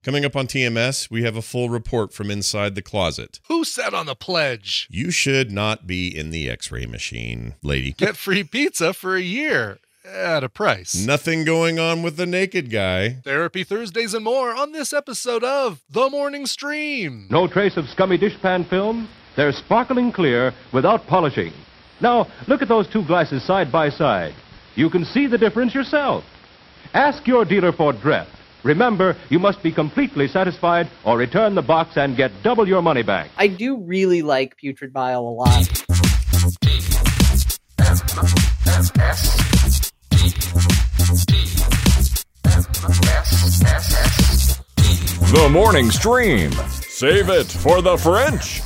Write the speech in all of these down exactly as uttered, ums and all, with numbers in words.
Coming up on T M S, we have a full report from inside the closet. Who said on the pledge? You should not be in the x-ray machine, lady. Get free pizza for a year at a price. Nothing going on with the naked guy. Therapy Thursdays and more on this episode of The Morning Stream. No trace of scummy dishpan film. They're sparkling clear without polishing. Now, look at those two glasses side by side. You can see the difference yourself. Ask your dealer for Dreft. Remember, you must be completely satisfied or return the box and get double your money back. I do really like Putrid Bile a lot. The Morning Stream. Save it for the French.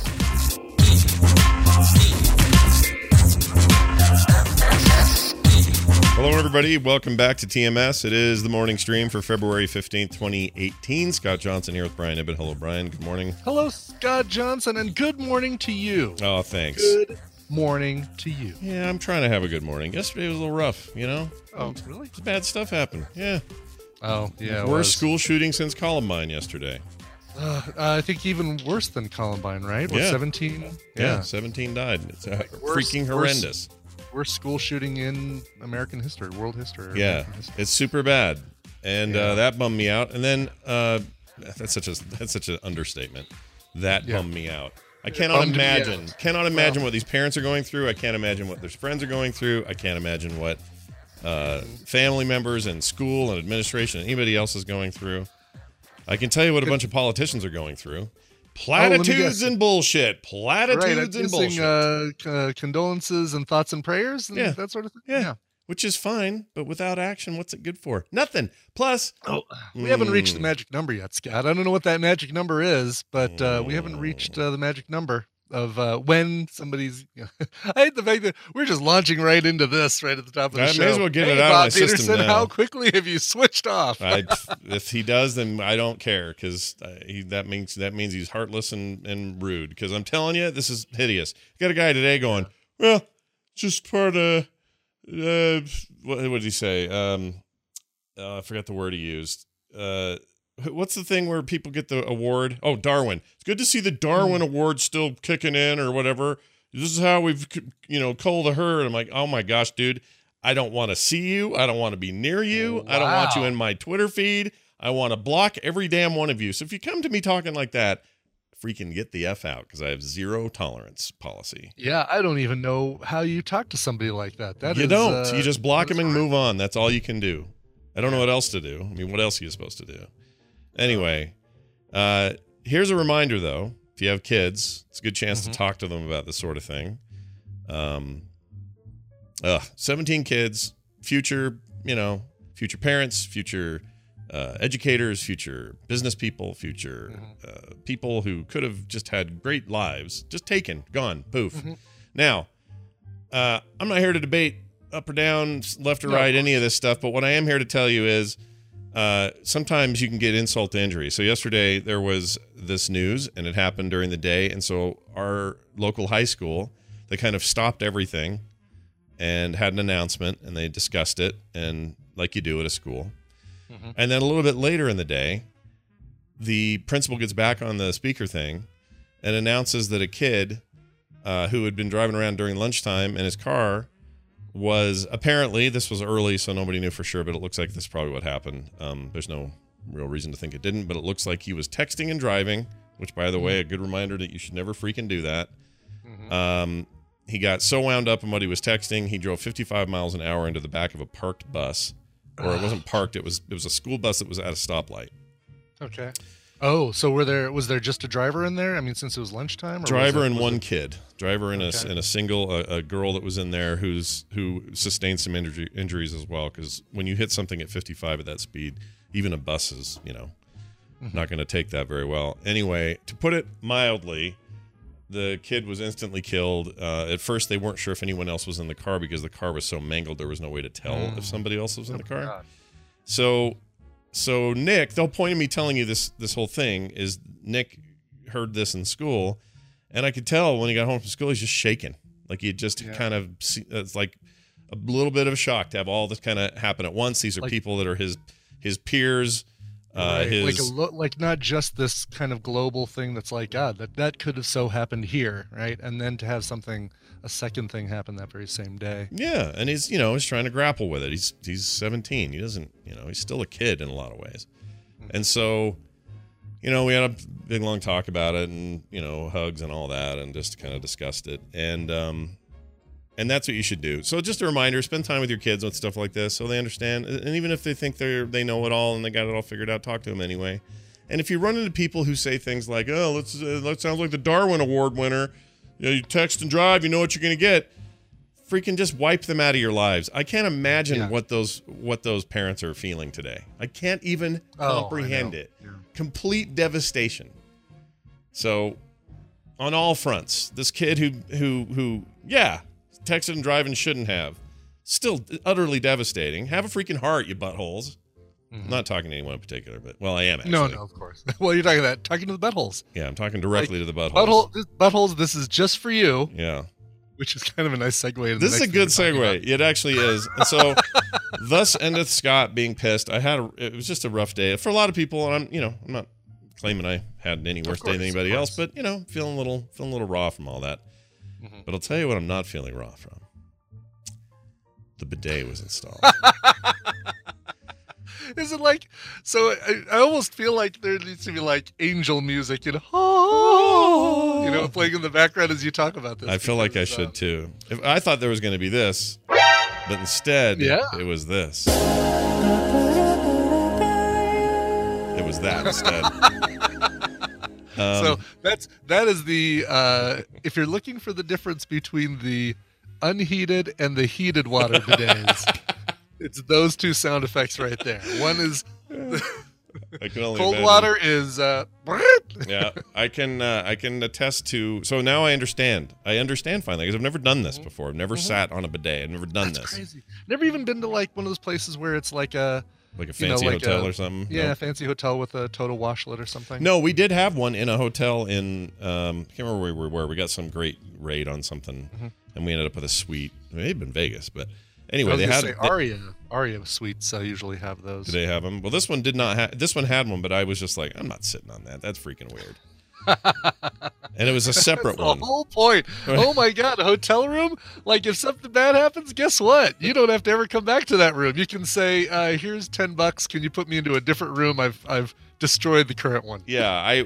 Hello, everybody. Welcome back to T M S. It is the morning stream for February fifteenth, twenty eighteen. Scott Johnson here with Brian Ibbett. Hello, Brian. Good morning. Hello, Scott Johnson, and good morning to you. Oh, thanks. Good morning to you. Yeah, I'm trying to have a good morning. Yesterday was a little rough, you know? Oh, really? Some bad stuff happened. Yeah. Oh, yeah. Worst school shooting since Columbine yesterday. Uh, I think even worse than Columbine, right? What, Yeah. seventeen? Yeah, yeah seventeen died. It's uh, Worst- freaking horrendous. Worst, worst school shooting in American history, world history. or Yeah, American history. it's super bad, and Yeah. uh, that bummed me out. And then uh, that's such a that's such an understatement. That Yeah. bummed me out. I cannot Bummed me imagine. out. Cannot imagine Well. what these parents are going through. I can't imagine what their friends are going through. I can't imagine what uh, family members and school and administration and anybody else is going through. I can tell you what a bunch of politicians are going through. Platitudes guess. and bullshit. Platitudes Right, I'm and guessing, bullshit. Uh, uh, condolences and thoughts and prayers and Yeah. that sort of thing. yeah. Which is fine, but without action, what's it good for? Nothing. Plus, Oh, we haven't reached the Mm. magic number yet, Scott. I don't know what that magic number is, but uh, we haven't reached uh, the magic number of uh, when somebody's. I hate the fact that we're just launching right into this right at the top of the I show. may as well get hey, it out of Bob my system Peterson, now. how quickly have you switched off? I, if he does, then I don't care because that means that means he's heartless and, and rude. Because I'm telling you, this is hideous. Got a guy today going, well, just part of uh, what what did he say? Um, uh, I forgot the word he used. Uh, what's the thing where people get the award? Oh, Darwin. It's good to see the Darwin Award still kicking in or whatever. This is how we've, you know, culled the herd. I'm like, oh my gosh, dude. I don't want to see you. I don't want to be near you. Wow. I don't want you in my Twitter feed. I want to block every damn one of you. So if you come to me talking like that, freaking get the F out because I have zero tolerance policy. Yeah, I don't even know how you talk to somebody like that. That you is, don't. Uh, you just block that them is and hard. move on. That's all you can do. I don't know what else to do. I mean, what else are you supposed to do? Anyway, uh, here's a reminder, though. If you have kids, it's a good chance Mm-hmm. to talk to them about this sort of thing. Um, ugh, seventeen kids, future, you know, future parents, future uh, educators, future business people, future uh, people who could have just had great lives, just taken, gone, poof. Mm-hmm. Now, uh, I'm not here to debate up or down, left or No, right, of any of this stuff, but what I am here to tell you is uh, sometimes you can get insult to injury. So yesterday there was this news, and it happened during the day, and so our local high school, they kind of stopped everything and had an announcement, and they discussed it, and like you do at a school. Mm-hmm. And then a little bit later in the day, the principal gets back on the speaker thing and announces that a kid uh, who had been driving around during lunchtime in his car was apparently, this was early, so nobody knew for sure, but it looks like this is probably what happened. Um, there's no real reason to think it didn't, but it looks like he was texting and driving, which, by the way, a good reminder that you should never freaking do that. Mm-hmm. Um, he got so wound up in what he was texting, he drove fifty-five miles an hour into the back of a parked bus. Or it wasn't parked, it was it was a school bus that was at a stoplight. Okay. Oh, so were there was there just a driver in there? I mean, since it was lunchtime. Or was Driver it- and was one it- kid. Driver and a Okay. and a single a, a girl that was in there who's who sustained some injury, injuries as well. Because when you hit something at fifty-five at that speed, even a bus is you know Mm-hmm. not going to take that very well. Anyway, to put it mildly, the kid was instantly killed. Uh, at first, they weren't sure if anyone else was in the car because the car was so mangled there was no way to tell Mm. if somebody else was in the car. God. So, so Nick, the whole point of me telling you this this whole thing is Nick heard this in school, and I could tell when he got home from school he's just shaking, like he just Yeah. kind of see- it's like a little bit of a shock to have all this kind of happen at once. These are Like- people that are his his peers, Uh, Right. his Like a lo- like not just this kind of global thing that's like, God, that that could have so happened here, right? And then to have something, a second thing happen that very same day. yeah, and he's you know he's trying to grapple with it. He's he's seventeen. He doesn't you know he's still a kid in a lot of ways, and so you know we had a big long talk about it, and you know hugs and all that, and just kind of discussed it, and um. And that's what you should do. So just a reminder, spend time with your kids with stuff like this so they understand. And even if they think they're they know it all and they got it all figured out, talk to them anyway. And if you run into people who say things like, oh, let's, uh, that sounds like the Darwin Award winner. You know, you text and drive, you know what you're going to get. Freaking just wipe them out of your lives. I can't imagine Yeah. what those what those parents are feeling today. I can't even Oh, I comprehend know. it. Yeah. Complete devastation. So on all fronts, this kid who who who yeah, texted and driving shouldn't have. Still utterly devastating. Have a freaking heart, you buttholes. I'm not talking to anyone in particular, but well, I am actually. No, no, of course. Well, you're talking about talking to the buttholes. Yeah, I'm talking directly to the buttholes. Butthole, this, buttholes. This is just for you, Yeah. which is kind of a nice segue. To the This is a next good thing we're talking segue. It actually is. And so, thus endeth Scott being pissed. I had a, it was just a rough day for a lot of people, and I'm, you know, I'm not claiming I had any worse day than course, anybody of else, course. but you know, feeling a little, feeling a little raw from all that. Mhm. But I'll tell you what, I'm not feeling raw from. The bidet was installed. about. Is it like? So I, I almost feel like there needs to be like angel music, you know, oh, you know, playing in the background as you talk about this. I feel like I because, uh, should too. If I thought there was going to be this, but instead, Yeah. it was this. It was that instead. Um, so that's that is the uh, if you're looking for the difference between the unheated and the heated water bidets, it's those two sound effects right there. One is I can only cold imagine. water is uh, Yeah, I can uh, I can attest to. So now I understand. I understand finally because I've never done this before. I've never sat on a bidet. I've never done Mm-hmm. That's this. crazy. Never even been to like one of those places where it's like a Like a you know, fancy like hotel a- or something. yeah Nope. fancy hotel with a total washlet or something. No, we did have one in a hotel in. Um, I can't remember where we were. We got some great rate on something, Mm-hmm. and we ended up with a suite. It may have been Vegas, but I anyway, was they gonna had. say they- Aria Aria suites uh, usually have those. Did they have them? Well, this one did not have. This one had one, but I was just like, I'm not sitting on that. That's freaking weird. And it was a separate That's one. the whole point. Oh my god, a hotel room? Like if something bad happens, guess what? You don't have to ever come back to that room. You can say, uh, here's ten bucks. Can you put me into a different room? I've I've destroyed the current one. Yeah, I,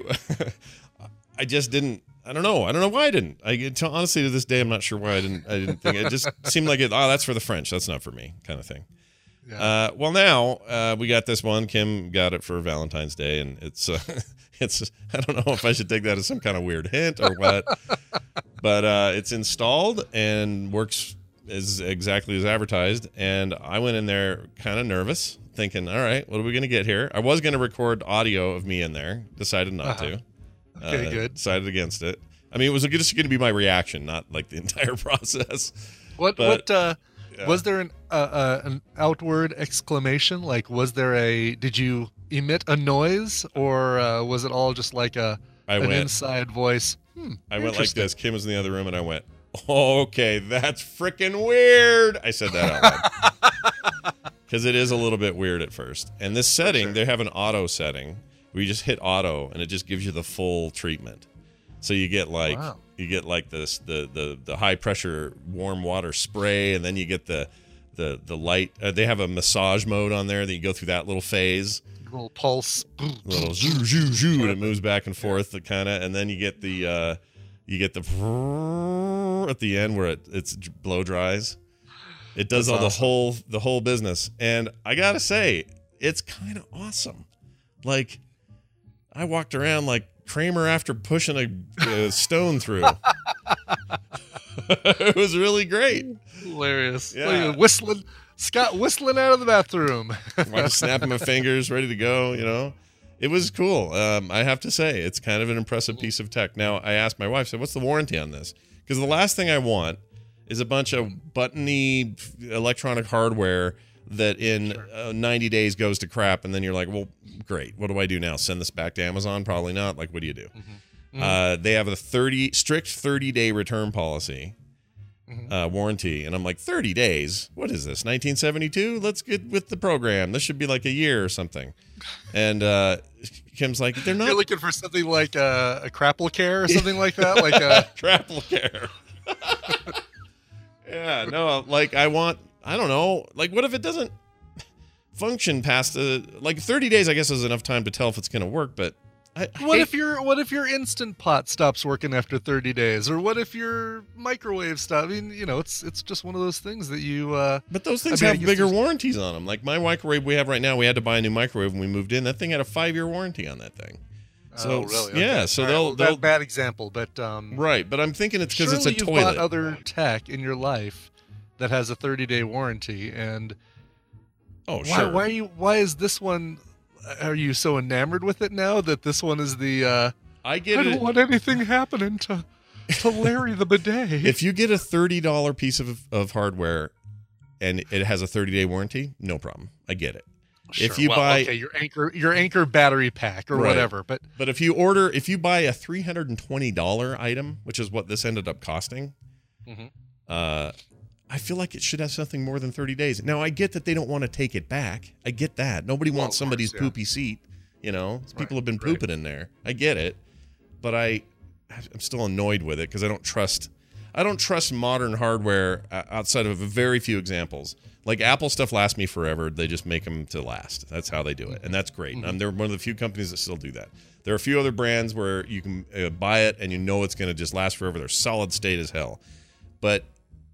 I just didn't. I don't know. I don't know why I didn't. I to- honestly to this day, I'm not sure why I didn't. I didn't think it just seemed like it. Oh, that's for the French. That's not for me, kind of thing. Yeah. Uh, well, now uh, we got this one. Kim got it for Valentine's Day, and it's uh, it's. I don't know if I should take that as some kind of weird hint or what, but uh, it's installed and works as exactly as advertised. And I went in there kind of nervous, thinking, "All right, what are we gonna get here?" I was gonna record audio of me in there. Decided not Uh-huh. to. Okay, Uh, good. Decided against it. I mean, it was just going to be my reaction, not like the entire process. What but- what uh, Yeah. was there an uh, uh, an outward exclamation? Like was there a did you emit a noise or uh, was it all just like a I an went. inside voice? Hmm, I went like interesting. this. Kim was in the other room, and I went, "Okay, that's freaking weird." I said that out loud because it is a little bit weird at first. And this setting, sure. they have an auto setting where you just hit auto, and it just gives you the full treatment. So you get like Wow. you get like this the the the high pressure warm water spray, and then you get the the the light. Uh, they have a massage mode on there that you go through that little phase. Little pulse. little zoo zoo zoo and it moves back and forth the kind of, and then you get the uh you get the at the end where it it's blow dries. It does That's all awesome. the whole the whole business, and I gotta say it's kind of awesome. Like I walked around like Kramer after pushing a, a stone through. It was really great. Hilarious. Yeah. Look at whistling. Scott whistling out of the bathroom. I was snapping my fingers, ready to go, you know. It was cool. Um, I have to say, it's kind of an impressive piece of tech. Now, I asked my wife, so what's the warranty on this? Because the last thing I want is a bunch of buttony electronic hardware that in uh, ninety days goes to crap, and then you're like, well, great. What do I do now? Send this back to Amazon? Probably not. Like, what do you do? Uh, they have a thirty strict thirty day return policy. Mhm. uh, warranty. And I'm like, thirty days? What is this, nineteen seventy-two? Let's get with the program. This should be like a year or something. And uh, Kim's like, they're not. You're looking for something like a, a Crapple Care or something like that? Like a Travel care. Yeah, no, like I want, I don't know, like what if it doesn't function past the, like thirty days, I guess is enough time to tell if it's going to work, but I, I What hate- if your what if your Instant Pot stops working after thirty days, or what if your microwave stops? I mean, you know, it's it's just one of those things that you. Uh, But those things I mean, I have guess bigger there's- warranties on them. Like my microwave we have right now, we had to buy a new microwave when we moved in. That thing had a five-year warranty on that thing. So oh, really? yeah, Okay. so All right, they'll well, they'll bad, bad example, but um, right. But I'm thinking it's because it's a surely you've toilet. bought other tech in your life that has a thirty-day warranty, and oh why sure. why are you why is this one? Are you so enamored with it now that this one is the? Uh, I I get don't it. want anything happening to to Larry the bidet. If you get a thirty dollar piece of of hardware, and it has a thirty day warranty, no problem. I get it. if Sure, you well, buy- okay, your anchor your anchor battery pack or Right. whatever, but But if you order, if you buy a three hundred and twenty dollar item, which is what this ended up costing, Mhm. uh, I feel like it should have something more than thirty days. Now I get that they don't want to take it back. I get that. Nobody Well, wants of somebody's course, yeah. poopy seat. You know, people Right, have been right. pooping in there. I get it, but I, I'm still annoyed with it because I don't trust. I don't trust modern hardware uh, outside of a very few examples. Like Apple stuff lasts me forever. They just make them to last. That's how they do it, and that's great. Mm-hmm. Um, they're one of the few companies that still do that. There are a few other brands where you can uh, buy it and you know it's going to just last forever. They're solid state as hell, but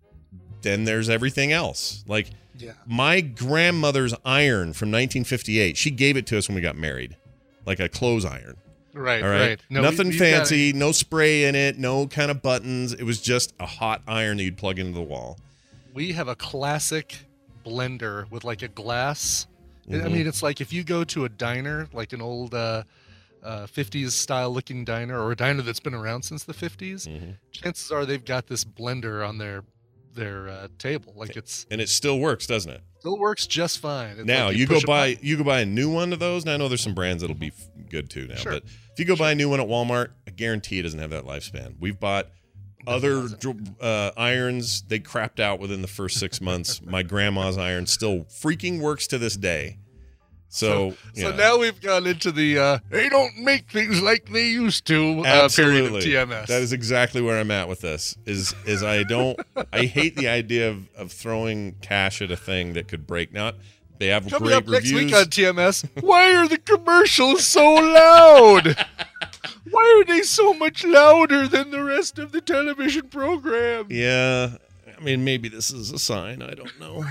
then there's everything else. Like yeah. my grandmother's iron from nineteen fifty-eight. She gave it to us when we got married, like a clothes iron. Right, All right, right. No, nothing we- we've got- fancy, no spray in it, no kind of buttons. It was just a hot iron that you'd plug into the wall. we have a classic blender with like a glass. I Mhm. mean, it's like if you go to a diner, like an old uh, uh, fifties style looking diner, or a diner that's been around since the fifties, Mhm. chances are they've got this blender on their their uh, table. Like it's And it still works, doesn't it? still works just fine. It's Now like you, go push a buy button. you go buy a new one of those. Now I know there's some brands that'll be f- good too now, Sure. but if you go buy a new one at Walmart, I guarantee it doesn't have that lifespan. We've bought other dr- uh, irons. They crapped out within the first six months. My grandma's iron still freaking works to this day. So, So yeah. now we've gone into the uh, they don't make things like they used to uh, period Absolutely. of T M S. That is exactly where I'm at with this. Is is I don't I hate the idea of, of throwing cash at a thing that could break. Now they have Coming great up next reviews. week on T M S. Why are the commercials so loud? Why are they so much louder than the rest of the television program? Yeah, I mean maybe this is a sign. I don't know.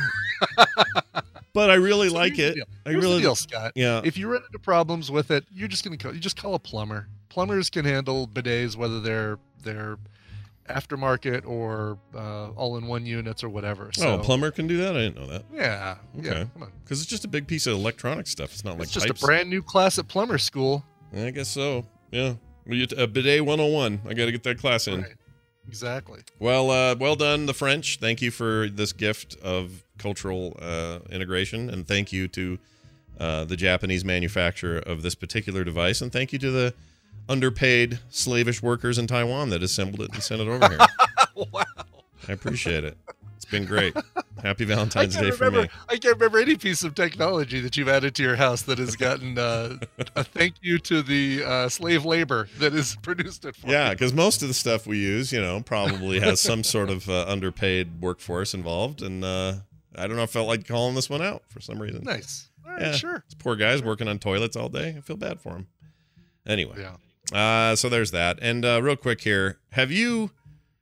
But I really So like here's it. the deal. I Here's really the deal, Scott. yeah. If you run into problems with it, you're just gonna call, you just call a plumber. Plumbers can handle bidets, whether they're they're aftermarket or uh, all-in-one units or whatever. So, oh, a plumber can do that. I didn't know that. Yeah, yeah. Okay. Come on. Because it's just a big piece of electronic stuff. It's not like It's just pipes. a brand new class at plumber school. I guess so. Yeah. Well, you a bidet one oh one. I got to get that class in. Right. Exactly. Well, uh, well done, the French. Thank you for this gift of cultural uh, integration, and thank you to uh, the Japanese manufacturer of this particular device, and thank you to the underpaid slavish workers in Taiwan that assembled it and sent it over here. Wow. I appreciate it. It's been great. Happy I Valentine's can't Day for remember. me. I can't remember any piece of technology that you've added to your house that has gotten uh, a thank you to the uh, slave labor that has produced it for Yeah, you. because most of the stuff we use, you know, probably has some sort of uh, underpaid workforce involved, and uh, I don't know. I felt like calling this one out for some reason. Nice. All right, Yeah. sure. This poor guy's working on toilets all day. I feel bad for him. Anyway, Yeah. uh, so there's that. And uh, real quick here, have you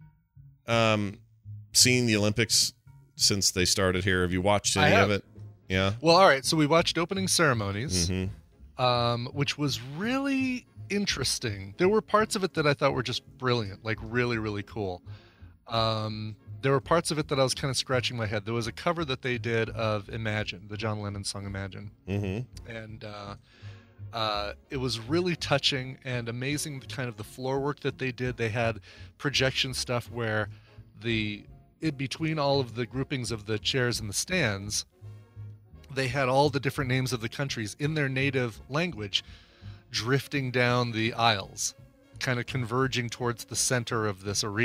um, seen the Olympics since they started here? Have you watched I any have. of it? Yeah. Well, all right. So we watched opening ceremonies, hmm um, which was really interesting. There were parts of it that I thought were just brilliant, like really, really cool. Um, there were parts of it that I was kind of scratching my head. There was a cover that they did of Imagine, the John Lennon song Imagine. hmm and uh, uh, it was really touching and amazing. The kind of the floor work that they did. They had projection stuff where the in between all of the groupings of the chairs and the stands, they had all the different names of the countries in their native language, drifting down the aisles, kind of converging towards the center of this arena.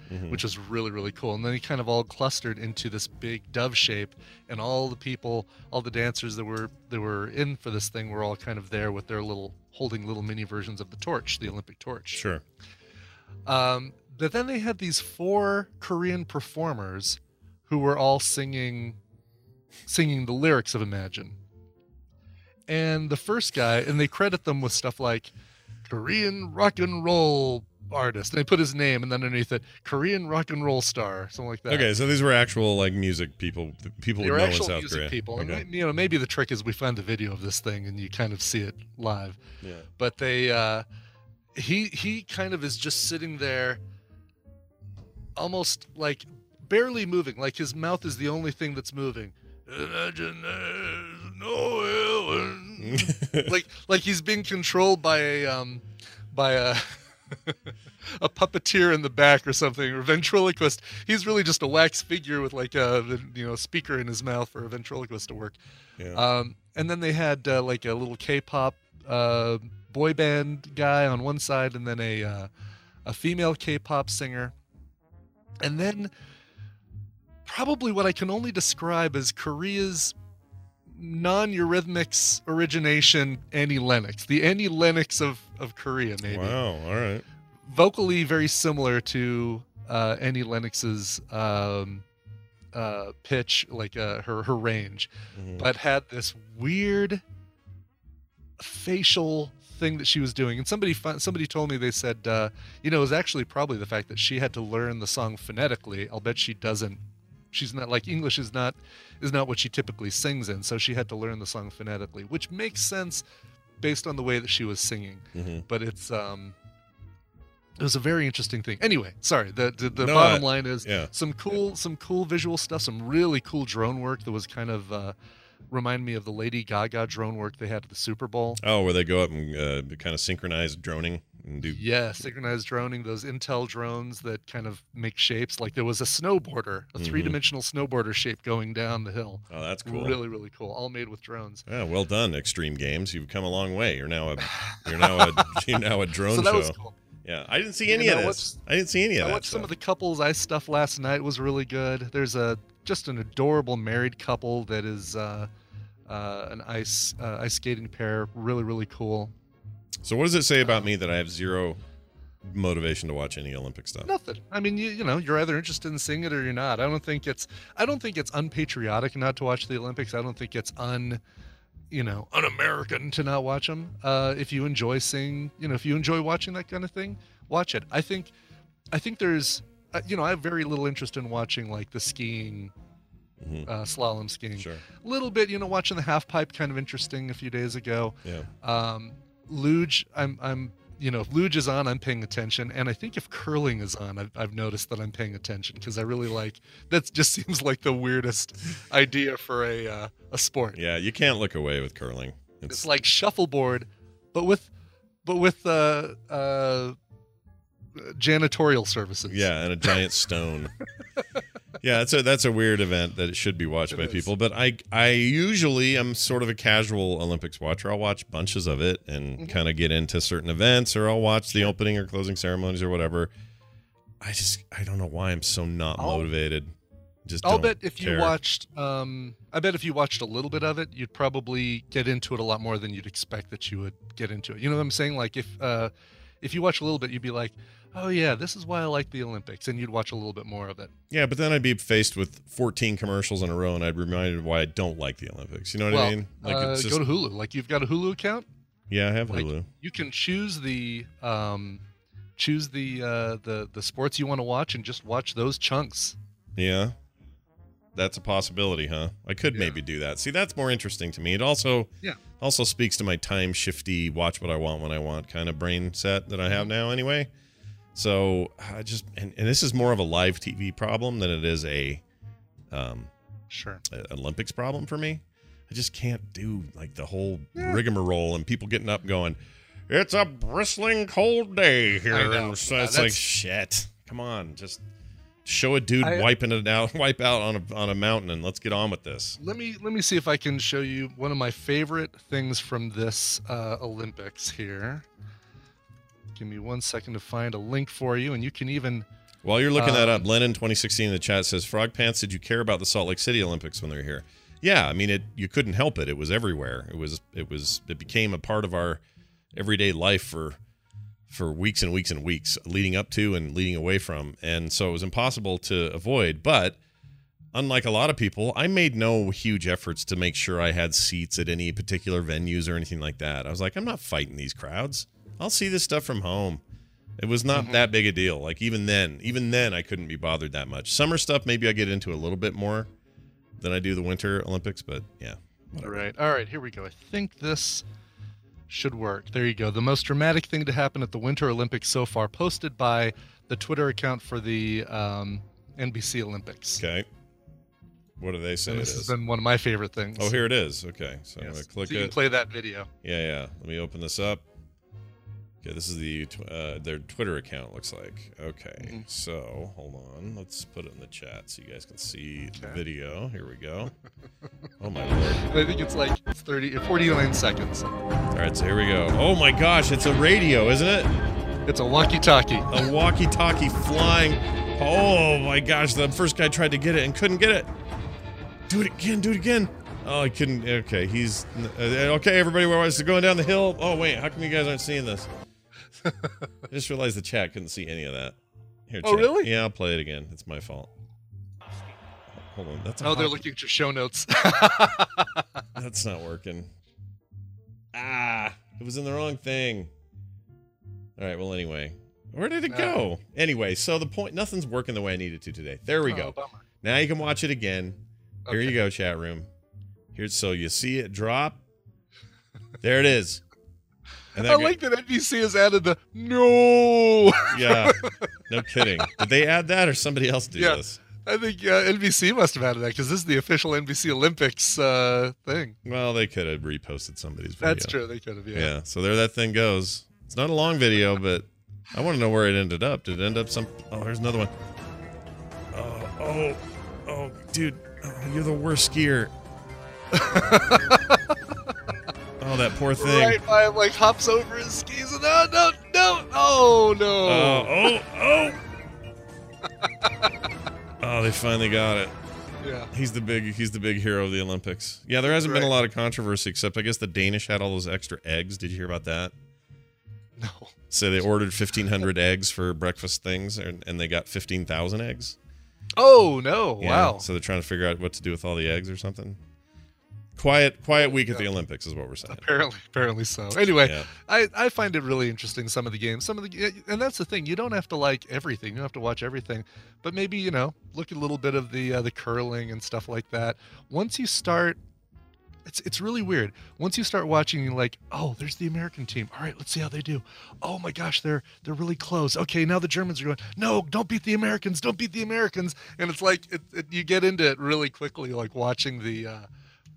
Mhm. which was really, really cool. And then he kind of all clustered into this big dove shape, and all the people, all the dancers that were that were in for this thing were all kind of there with their little, holding little mini versions of the torch, the Olympic torch. Sure. Um, but then they had these four Korean performers who were all singing singing the lyrics of Imagine. And the first guy, and they credit them with stuff like Korean rock and roll artist. And they put his name, and then underneath it, Korean rock and roll star, something like that. Okay, so these were actual like music people, people They would were know in actual South music Korea. people. Okay. And, you know, maybe the trick is we find the video of this thing and you kind of see it live. Yeah. But they, uh, he, he kind of is just sitting there almost like barely moving, like his mouth is the only thing that's moving. Imagine there's no heaven. like like he's being controlled by a um by a a puppeteer in the back or something, or ventriloquist. He's really just a wax figure with like a you know speaker in his mouth for a ventriloquist to work. Yeah. Um, and then they had uh, like a little K-pop uh, boy band guy on one side, and then a uh, a female K-pop singer, and then probably what I can only describe as Korea's non-Eurythmics origination, Annie Lennox, the Annie Lennox of, of Korea, maybe. Wow. All right. Vocally very similar to uh, Annie Lennox's um, uh, pitch, like uh, her her range, Mhm. but had this weird facial thing that she was doing. And somebody fi- somebody told me, they said, uh, you know, it was actually probably the fact that she had to learn the song phonetically. I'll bet she doesn't. She's not like English is not is not what she typically sings in, so she had to learn the song phonetically, which makes sense based on the way that she was singing. Mhm. But it's um, it was a very interesting thing. Anyway, sorry. The the, the No, bottom I- line is yeah. some cool some cool visual stuff, some really cool drone work that was kind of uh, remind me of the Lady Gaga drone work they had at the Super Bowl. Oh, where they go up and uh, kind of synchronize droning and do. Yeah, synchronized droning, those Intel drones that kind of make shapes. Like there was a snowboarder, a Mhm. three-dimensional snowboarder shape going down the hill. Oh, that's cool. Really, really cool. All made with drones. Yeah, well done, Extreme Games. You've come a long way. You're now a you're now a you're now a drone So that show. was cool. Yeah, I didn't see You any know, of what's- this. I didn't see any of I that. watched some stuff. of the couples ice stuff last night. It was really good. There's a just an adorable married couple that is uh, uh, an ice uh, ice skating pair. Really, really cool. So what does it say about me that I have zero motivation to watch any Olympic stuff? Nothing. I mean, you you know, you're either interested in seeing it or you're not. I don't think it's I don't think it's unpatriotic not to watch the Olympics. I don't think it's un you know un-American to not watch them. Uh, if you enjoy seeing, you know, if you enjoy watching that kind of thing, watch it. I think I think there's uh, you know, I have very little interest in watching like the skiing, Mhm. uh, slalom skiing. Sure. A little bit, you know, watching the half pipe kind of interesting a few days ago. Yeah. Um, luge, I'm, I'm, you know, if luge is on, I'm paying attention, and I think if curling is on, I've, I've noticed that I'm paying attention because I really like. That just seems like the weirdest idea for a uh, a sport. Yeah, you can't look away with curling. It's like shuffleboard, but with, but with uh, uh, janitorial services. Yeah, and a giant stone. Yeah, that's a that's a weird event that it should be watched It by is. people. But I I usually am sort of a casual Olympics watcher. I'll watch bunches of it and Mhm. kind of get into certain events, or I'll watch the opening or closing ceremonies or whatever. I just I don't know why I'm so not I'll- motivated. Just I'll don't bet if you care. watched, um, I bet if you watched a little bit of it, you'd probably get into it a lot more than you'd expect that you would get into it. You know what I'm saying? Like if, uh, if you watch a little bit, you'd be like, oh yeah, this is why I like the Olympics, and you'd watch a little bit more of it. Yeah, but then I'd be faced with fourteen commercials in a row, and I'd be reminded why I don't like the Olympics. You know what well, I mean? Like uh, it's just, go to Hulu. Like you've got a Hulu account. yeah, I have like, Hulu. You can choose the, um, choose the uh, the the sports you want to watch, and just watch those chunks. Yeah. That's a possibility, huh? I could Yeah. maybe do that. See, that's more interesting to me. It also Yeah. also speaks to my time shifty, watch what I want when I want kind of brain set that I have now anyway. So I just and, and this is more of a live T V problem than it is a um Sure. a- Olympics problem for me. I just can't do like the whole Yeah. rigmarole and people getting up going, it's a bristling cold day here. I know. And so Uh, it's like, that's- shit, come on, just show a dude I- wiping it out, wipe out on a, on a mountain and let's get on with this. Let me let me see if I can show you one of my favorite things from this uh, Olympics here. Give me one second to find a link for you, and you can even While you're looking um, that up, Lennon twenty sixteen in the chat says, Frog Pants, did you care about the Salt Lake City Olympics when they were here? Yeah, I mean, it. You couldn't help it. It was everywhere. It was. It was. It became a part of our everyday life for for weeks and weeks and weeks, leading up to and leading away from, and so it was impossible to avoid. But unlike a lot of people, I made no huge efforts to make sure I had seats at any particular venues or anything like that. I was like, I'm not fighting these crowds. I'll see this stuff from home. It was not mm-hmm. that big a deal. Like even then, even then, I couldn't be bothered that much. Summer stuff, maybe I get into a little bit more than I do the Winter Olympics, but yeah. All right, all right, here we go. I think this should work. There you go. The most dramatic thing to happen at the Winter Olympics so far, posted by the Twitter account for the um, N B C Olympics. Okay. What do they say and it this is? has been one of my favorite things. Oh, here it is. Okay, so yes. I'm gonna click so you it. can play that video. Yeah, yeah. Let me open this up. Okay, this is the uh, their Twitter account. Looks like. Okay, mm-hmm. so hold on. Let's put it in the chat so you guys can see okay. the video. Here we go. Oh my lord! I think it's like it's thirty, forty-nine seconds. All right, so here we go. Oh my gosh, it's a radio, isn't it? It's a walkie-talkie. A walkie-talkie flying. Oh my gosh! The first guy tried to get it and couldn't get it. Do it again. Do it again. Oh, he couldn't. Okay, he's uh, okay. Everybody, where was going down the hill? Oh wait, how come you guys aren't seeing this? I just realized the chat couldn't see any of that. Here, oh, chat. really? Yeah, I'll play it again. It's my fault. Hold on. That's a oh, hot... they're looking at your show notes. That's not working. Ah, it was in the wrong thing. All right. Well, anyway, where did it no. go? Anyway, so the point, nothing's working the way I needed to today. There we oh, go. Bummer. Now you can watch it again. Here okay. you go, chat room. Here's so you see it drop. There it is. And I like that N B C has added the no. Yeah, no kidding. Did they add that or somebody else do yeah, this? I think uh, N B C must have added that because this is the official N B C Olympics uh, thing. Well, they could have reposted somebody's video. That's true. They could have. Yeah. Yeah. So there that thing goes. It's not a long video, but I want to know where it ended up. Did it end up some? Oh, there's another one. Oh, oh, oh, dude, oh, you're the worst skier. Oh, that poor thing. Right by him, like, hops over his skis and no, no, no, oh, no. Oh, oh, oh. Oh, they finally got it. Yeah. He's the big, he's the big hero of the Olympics. Yeah, there hasn't right. been a lot of controversy, except I guess the Danish had all those extra eggs. Did you hear about that? No. So they ordered fifteen hundred eggs for breakfast things, and, and they got fifteen thousand eggs. Oh, no. Yeah, wow. So they're trying to figure out what to do with all the eggs or something. Quiet, quiet week at the Olympics is what we're saying. Apparently, apparently so. Anyway, yeah. I, I find it really interesting, some of the games. Some of the, and that's the thing. You don't have to like everything. You don't have to watch everything. But maybe, you know, look at a little bit of the uh, the curling and stuff like that. Once you start, it's it's really weird. Once you start watching, you're like, oh, there's the American team. All right, let's see how they do. Oh my gosh, they're they're really close. Okay, now the Germans are going, no, don't beat the Americans. Don't beat the Americans. And it's like, it, it, you get into it really quickly, like watching the... Uh,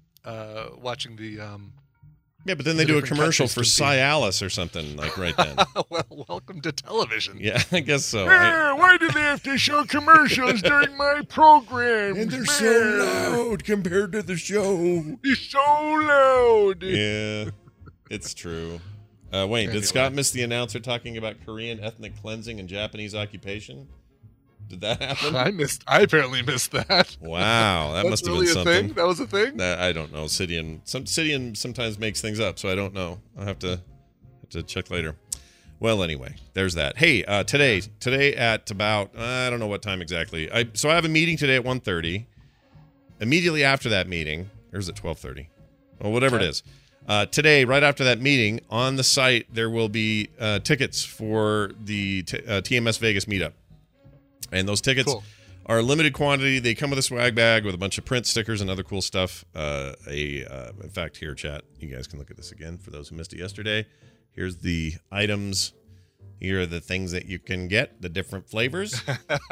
Uh, watching the um, yeah, but then they the do a commercial for Cialis or something like right then. Well, welcome to television. Yeah, I guess so. Hey, why do they have to show commercials during my program? And they're so loud compared to the show. They're so loud. Yeah, it's true. Uh, wait, anyway. Did Scott miss the announcer talking about Korean ethnic cleansing and Japanese occupation? Did that happen? I missed. I apparently missed that. Wow, that must have really been a something. Thing? That was a thing. That, I don't know. Sidian, some Sidian sometimes makes things up, so I don't know. I'll have to have to check later. Well, anyway, there's that. Hey, uh, today, today at about I don't know what time exactly. I so I have a meeting today at one thirty. Immediately after that meeting, or is it twelve thirty? Well, whatever okay. it is. Uh, today, right after that meeting, on the site there will be uh, tickets for the t- uh, T M S Vegas meetup. And those tickets cool. are a limited quantity. They come with a swag bag with a bunch of print stickers and other cool stuff. Uh, a uh, in fact, here, chat, you guys can look at this again for those who missed it yesterday. Here's the items. Here are the things that you can get, the different flavors.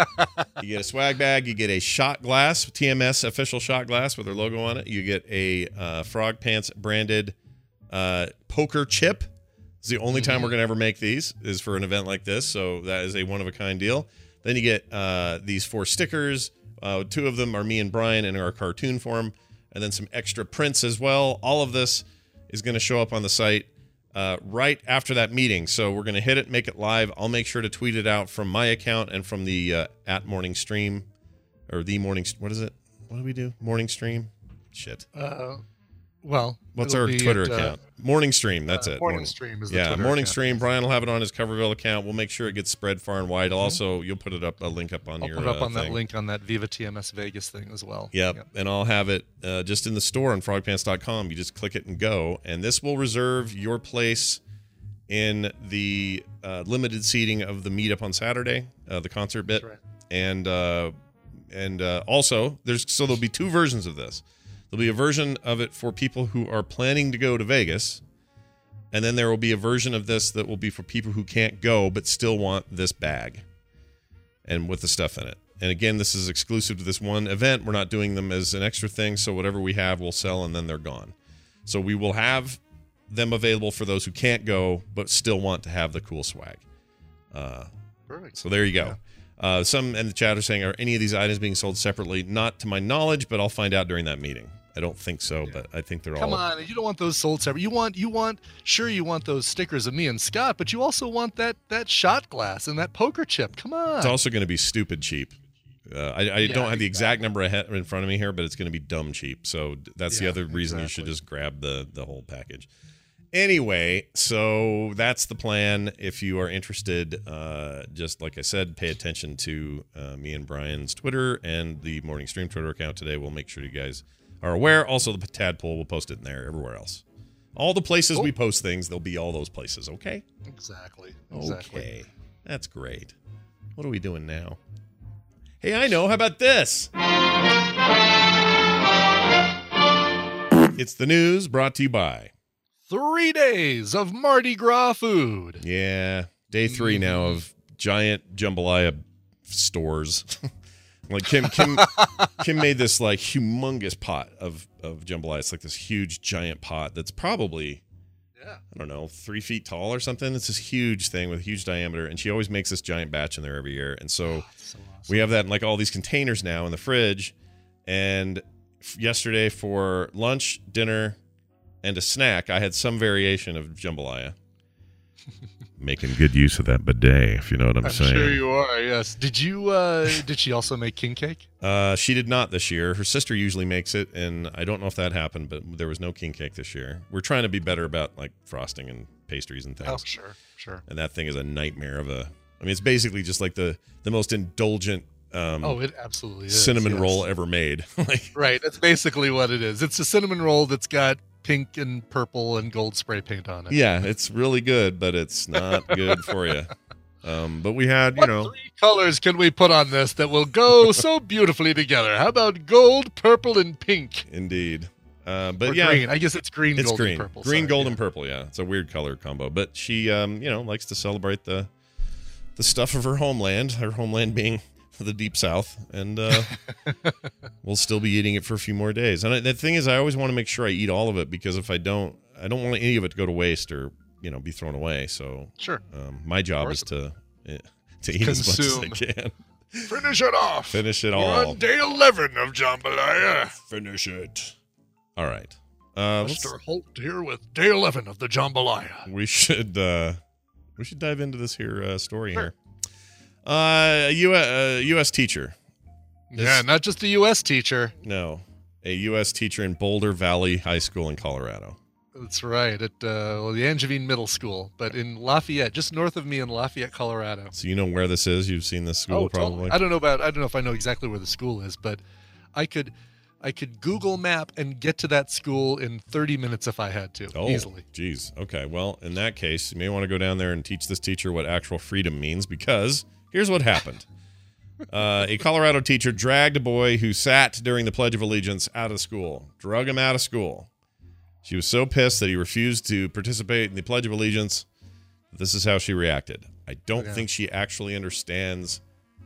You get a swag bag. You get a shot glass, T M S official shot glass with their logo on it. You get a uh, Frog Pants branded uh, poker chip. It's the only time mm-hmm. we're going to ever make these is for an event like this. So that is a one-of-a-kind deal. Then you get uh, these four stickers. Uh, two of them are me and Brian in our cartoon form, and then some extra prints as well. All of this is going to show up on the site uh, right after that meeting. So we're going to hit it, make it live. I'll make sure to tweet it out from my account and from the uh, at Morning Stream or the Morning. What is it? What do we do? Morning Stream? Shit. Uh, well, what's it'll our be Twitter at, uh, account? Morning Stream. That's uh, it. Morning Stream is the yeah, Twitter Morning account. Stream. Brian will have it on his Coverville account. We'll make sure it gets spread far and wide. Also, you'll put it up a link up on I'll your. put it up uh, on that thing. link on that Viva T M S Vegas thing as well. Yep. yep. And I'll have it uh, just in the store on frog pants dot com. You just click it and go. And this will reserve your place in the uh, limited seating of the meetup on Saturday, uh, the concert bit. That's right. And uh, and uh, also, there's so there'll be two versions of this. There'll be a version of it for people who are planning to go to Vegas. And then there will be a version of this that will be for people who can't go but still want this bag and with the stuff in it. And again, this is exclusive to this one event. We're not doing them as an extra thing, so whatever we have, we'll sell, and then they're gone. So we will have them available for those who can't go but still want to have the cool swag. Uh, Perfect. so there you go. Yeah. Uh, some in the chat are saying, are any of these items being sold separately? Not to my knowledge, but I'll find out during that meeting. I don't think so, Yeah. but I think they're Come all... on, you don't want those sold separate. You want, you want, sure, you want those stickers of me and Scott, but you also want that that shot glass and that poker chip. Come on. It's also going to be stupid cheap. Uh, I, I Yeah, don't have the exact exactly. number ahead, in front of me here, but it's going to be dumb cheap. So that's the Yeah, other reason you should exactly. just grab the the whole package. Anyway, so that's the plan. If you are interested, uh, just like I said, pay attention to uh, me and Brian's Twitter and the Morning Stream Twitter account today. We'll make sure you guys are aware. Also, the tadpole, we'll post it in there everywhere else. All the places Cool. we post things, there'll be all those places, okay? Exactly. Exactly. Okay. That's great. What are we doing now? Hey, I know. How about this? It's the news brought to you by. Three days of Mardi Gras food. Yeah, day three now of giant jambalaya stores. Like Kim, Kim, Kim made this like humongous pot of of jambalaya. It's like this huge giant pot that's probably, Yeah. I don't know, three feet tall or something. It's this huge thing with a huge diameter, and she always makes this giant batch in there every year. And so So awesome. we have that in like all these containers now in the fridge. And f- yesterday for lunch, dinner, and a snack, I had some variation of jambalaya. Making good use of that bidet, if you know what I'm, I'm saying. sure you are. Yes. Did you? uh Did she also make king cake? Uh, she did not this year. Her sister usually makes it, and I don't know if that happened, but there was no king cake this year. We're trying to be better about like frosting and pastries and things. Oh, sure, sure. And that thing is a nightmare of a. I mean, it's basically just like the the most indulgent um, Oh, it absolutely is. cinnamon yes. roll ever made. Like, Right. That's basically what it is. It's a cinnamon roll that's got pink and purple and gold spray paint on it. yeah, it's really good, but it's not good for you. Um, but we had, you What know, three colors can we put on this that will go so beautifully together? How about gold, purple, and pink? indeed. Uh, but Or yeah, green. I guess it's green, it's gold, green, and purple. green, Sorry, gold, yeah. and purple. Yeah, it's a weird color combo. But she, um, you know, likes to celebrate the the stuff of her homeland. Her homeland being the deep south, and uh, we'll still be eating it for a few more days. And I, the thing is, I always want to make sure I eat all of it, because if I don't, I don't want any of it to go to waste or, you know, be thrown away. So Sure. um, my job course. is to eh, to eat as much as I Consume. can. Finish it off. Finish it We're all. on day eleven of jambalaya. Finish it. All right. Uh, let's- Mister Holt here with day eleven of the jambalaya. we should uh, we should dive into this here uh, story Sure. here. Uh, a U S, uh, U S teacher. Yeah, not just a U S teacher. No, a U S teacher in Boulder Valley High School in Colorado. That's right, at uh, well, the Angevine Middle School, but in Lafayette, just north of me in Lafayette, Colorado. So you know where this is? You've seen this school oh, probably. totally. I don't know about. I don't know if I know exactly where the school is, but I could, I could Google Map and get to that school in thirty minutes if I had to, Oh, easily. geez. Okay. Well, in that case, you may want to go down there and teach this teacher what actual freedom means, because here's what happened. Uh, a Colorado teacher dragged a boy who sat during the Pledge of Allegiance out of school, drug him out of school. She was so pissed that he refused to participate in the Pledge of Allegiance. This is how she reacted. I don't Yeah. think she actually understands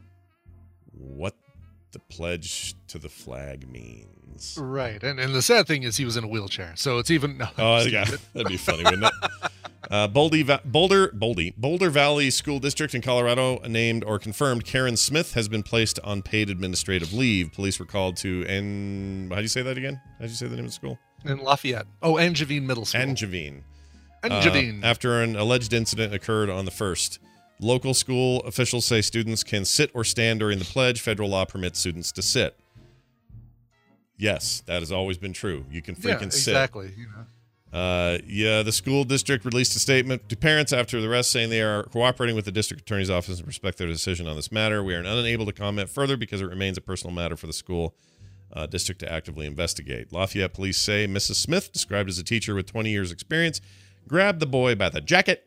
what the pledge to the flag means. Right, and and the sad thing is he was in a wheelchair, so it's even. No, Oh, it's- yeah. That'd be funny, wouldn't it? Uh, Boulder, Va- Boulder, Boulder, Boulder Valley School District in Colorado named or confirmed Karen Smith has been placed on paid administrative leave. Police were called to, and how do you say that again? How do you say the name of the school? in Lafayette. Oh, Angevine Middle School. Angevine. Angeline. Uh, after an alleged incident occurred on the first. Local school officials say students can sit or stand during the pledge. Federal law permits students to sit. Yes, that has always been true. You can freaking yeah, sit. Exactly. You know. Uh, yeah, the school district released a statement to parents after the arrest saying they are cooperating with the district attorney's office and respect their decision on this matter. We are unable to comment further because it remains a personal matter for the school uh, district to actively investigate. Lafayette police say Missus Smith, described as a teacher with twenty years experience, grabbed the boy by the jacket,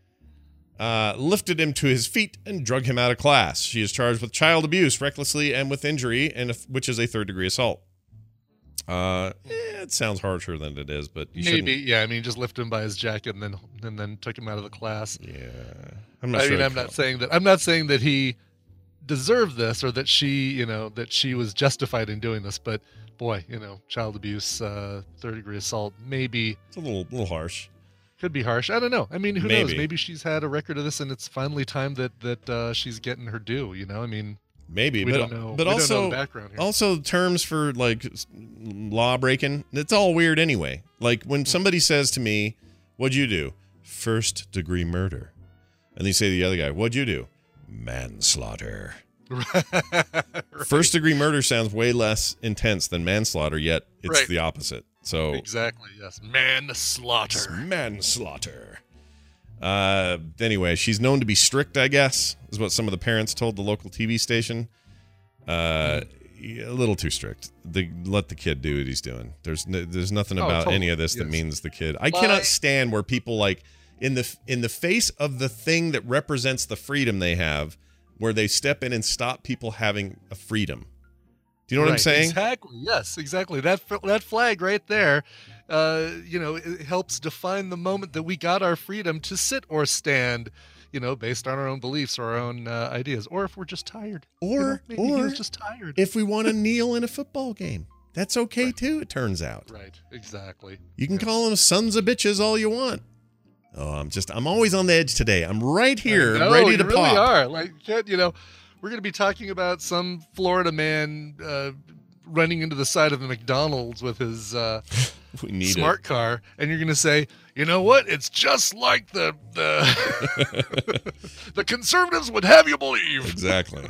uh, lifted him to his feet, and drug him out of class. She is charged with child abuse, recklessly and with injury, and which is a third-degree assault. Uh, eh, it sounds harsher than it is, but you maybe, shouldn't. yeah. I mean, just lift him by his jacket and then and then took him out of the class. Yeah, I'm not I sure. mean, I'm not saying that. I'm not saying that he deserved this or that she, you know, that she was justified in doing this. But boy, you know, child abuse, uh, third degree assault, maybe It's a little, little harsh. could be harsh. I don't know. I mean, who knows? Maybe. Maybe she's had a record of this, and it's finally time that that uh, she's getting her due. You know, I mean. Maybe, We but don't know- but we don't also know the background here. also terms for like s- law breaking. It's all weird anyway. Like when somebody says to me, "What'd you do?" First degree murder, and they say to the other guy, "What'd you do?" Manslaughter. First degree murder sounds way less intense than manslaughter, yet it's Right. the opposite. So Exactly. Yes. Manslaughter. it's manslaughter. Uh, anyway, she's known to be strict, I guess, is what some of the parents told the local T V station. Uh, yeah, a little too strict. They let the kid do what he's doing. There's no, there's nothing Oh, about totally, any of this that yes. means the kid. I But- cannot stand where people like in the in the face of the thing that represents the freedom they have, where they step in and stop people having a freedom. Do you know what I'm Right, saying? Exactly. Yes, exactly. That f- that flag right there, uh, you know, it helps define the moment that we got our freedom to sit or stand, you know, based on our own beliefs or our own uh, ideas, or if we're just tired, you know, Or maybe he or was just tired. if we want to kneel in a football game, that's okay Right. too. It turns out. Right. Exactly. You can Yes. call them sons of bitches all you want. Oh, I'm just, I'm always on the edge today. I'm right here, No, ready you to really pop. are. Like, can't- you know, we're going to be talking about some Florida man uh, running into the side of the McDonald's with his uh, We need smart car, and you're going to say, you know what? It's just like the the the conservatives would have you it. believe. Exactly.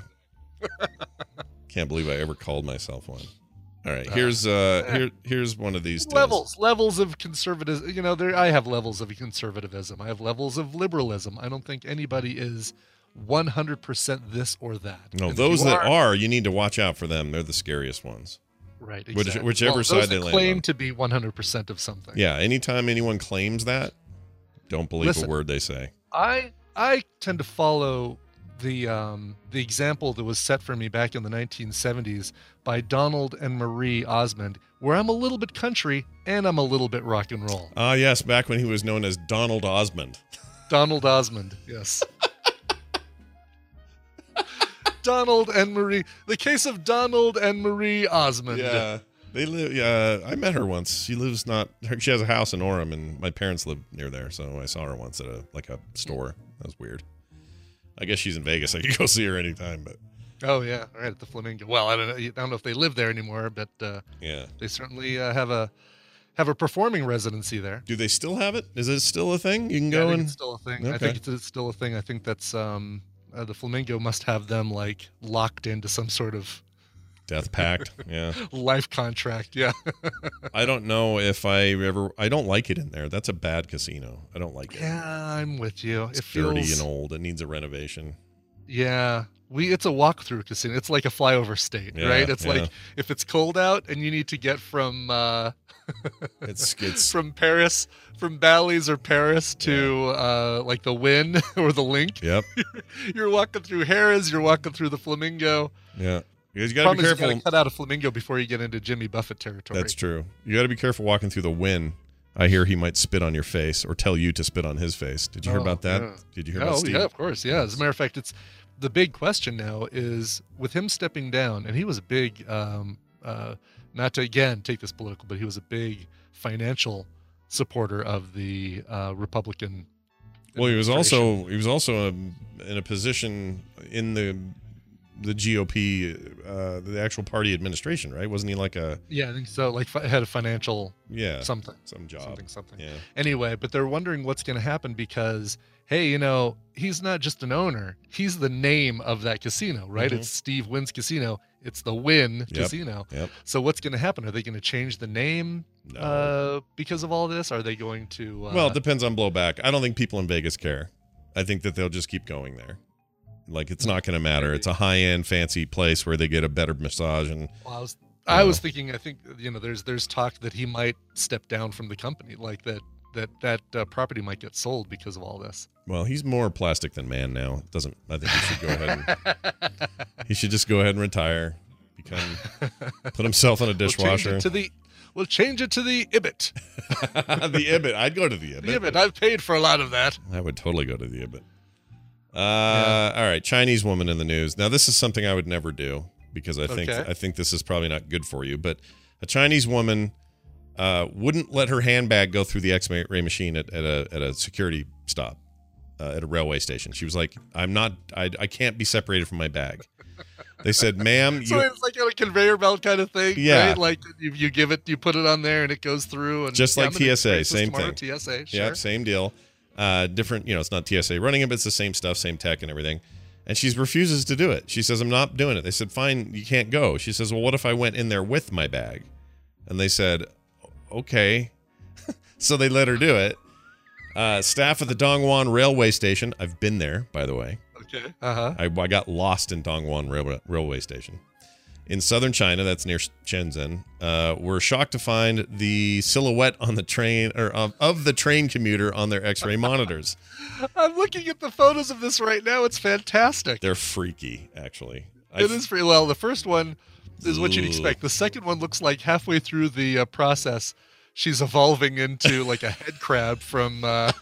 Can't believe I ever called myself one. All right, Uh, here's uh here here's one of these deals. Levels, levels of conservatism. You know, there. I have levels of conservatism. I have levels of liberalism. I don't think anybody is one hundred percent this or that. No, And if those you that are, you need to watch out for them. They're the scariest ones. right, which- exactly. whichever well, side those they that land claim on. to be one hundred percent of something. Yeah, anytime anyone claims that, don't believe Listen. a word they say. I I tend to follow the um, the example that was set for me back in the nineteen seventies by Donald and Marie Osmond, where I'm a little bit country and I'm a little bit rock and roll. Ah, yes, back when he was known as Donald Osmond. Donald Osmond, yes. Donald and Marie. The case of Donald and Marie Osmond. Yeah, they live. Yeah, I met her once. She lives not. Her, she has a house in Orem, and my parents live near there. So I saw her once at a like a store. That was weird. I guess she's in Vegas. I could go see her anytime. But Oh yeah, right at the Flamingo. Well, I don't know. I don't know if they live there anymore, but uh, yeah, they certainly uh, have a have a performing residency there. do they still have it? Is it still a thing? You can Yeah, I go think and it's still a thing. I Okay. think it's, it's still a thing. I think that's um, uh, the Flamingo must have them like locked into some sort of Death Pact. Yeah, life contract. Yeah. I don't know if I ever. I don't like it in there. That's a bad casino. I don't like it. Yeah, I'm with you. It's it feels dirty and old. It needs a renovation. Yeah. We it's a walkthrough casino. It's like a flyover state, Yeah, right? It's yeah. like if it's cold out and you need to get from uh It's it's from Paris, from Bally's or Paris to uh like the Wynn or the Link. yep. You're walking through Harrah's, you're walking through the Flamingo. Yeah. You guys got to be Problem is you careful. gotta cut out a Flamingo before you get into Jimmy Buffett territory. That's true. You got to be careful walking through the Wynn. I hear he might spit on your face or tell you to spit on his face. Did you hear Oh, about that? yeah. Did you hear Oh, about Steve? yeah, of course. Yeah. As a matter of fact, it's the big question now is with him stepping down, and he was a big, um, uh, not to again take this political, but he was a big financial supporter of the uh, Republican. Well, he was administration. also he was also um in a position in the the G O P, uh, the actual party administration, right? Wasn't he like a Yeah, I think so. Like fi- head of financial yeah something, some job something, something. Yeah. Anyway, but they're wondering what's going to happen because, hey, you know, he's not just an owner; he's the name of that casino, right? Mhm. It's Steve Wynn's Casino. It's the Wynn Yep. Casino. Yep. So what's going to happen? Are they going to change the name No. uh, because of all this? Are they going to? Uh, Well, it depends on blowback. I don't think people in Vegas care. I think that they'll just keep going there. Like, it's not going to matter. It's a high-end, fancy place where they get a better massage. And well, I was, you I know. was thinking. I think you know. There's there's talk that he might step down from the company, like that that that uh, property might get sold because of all this. well, he's more plastic than man now. It doesn't I think he should go ahead and he should just go ahead and retire. Become put himself in a We'll change dishwasher. it to the. We'll change it to the Ibit. The Ibit. I'd go to the Ibit. The Ibit. I've paid for a lot of that. I would totally go to the Ibit. Uh, all right, Chinese woman in the news. Now, this is something I would never do because I think Okay. I think this is probably not good for you. But a Chinese woman uh, wouldn't let her handbag go through the X-ray machine at, at a at a security stop uh, at a railway station. She was like, "I'm not. I I can't be separated from my bag." They said, "Ma'am, So you it's like on a conveyor belt kind of thing, Yeah. right? Like you, you give it, you put it on there, and it goes through, and Just yeah, like I'm gonna T S A, experience this same tomorrow, thing. T S A, sure. yeah, same deal. Uh, different, you know, it's not T S A running it, but it's the same stuff, same tech and everything." And she refuses to do it. She says, "I'm not doing it." They said, "Fine, you can't go." She says, "Well, what if I went in there with my bag?" And they said, "Okay." So they let her do it. Uh, staff at the Dongguan railway station. I've been there, by the way. Okay. Uh huh. I, I got lost in Dongguan railway, railway station in southern China. That's near Shenzhen. Uh, we're shocked to find the silhouette on the train or of, of the train commuter on their X-ray monitors. I'm looking at the photos of this right now. It's fantastic. They're freaky, actually. It is pretty well. The first one is what you'd Ugh. expect. The second one looks like halfway through the uh, process, she's evolving into like a head crab from uh,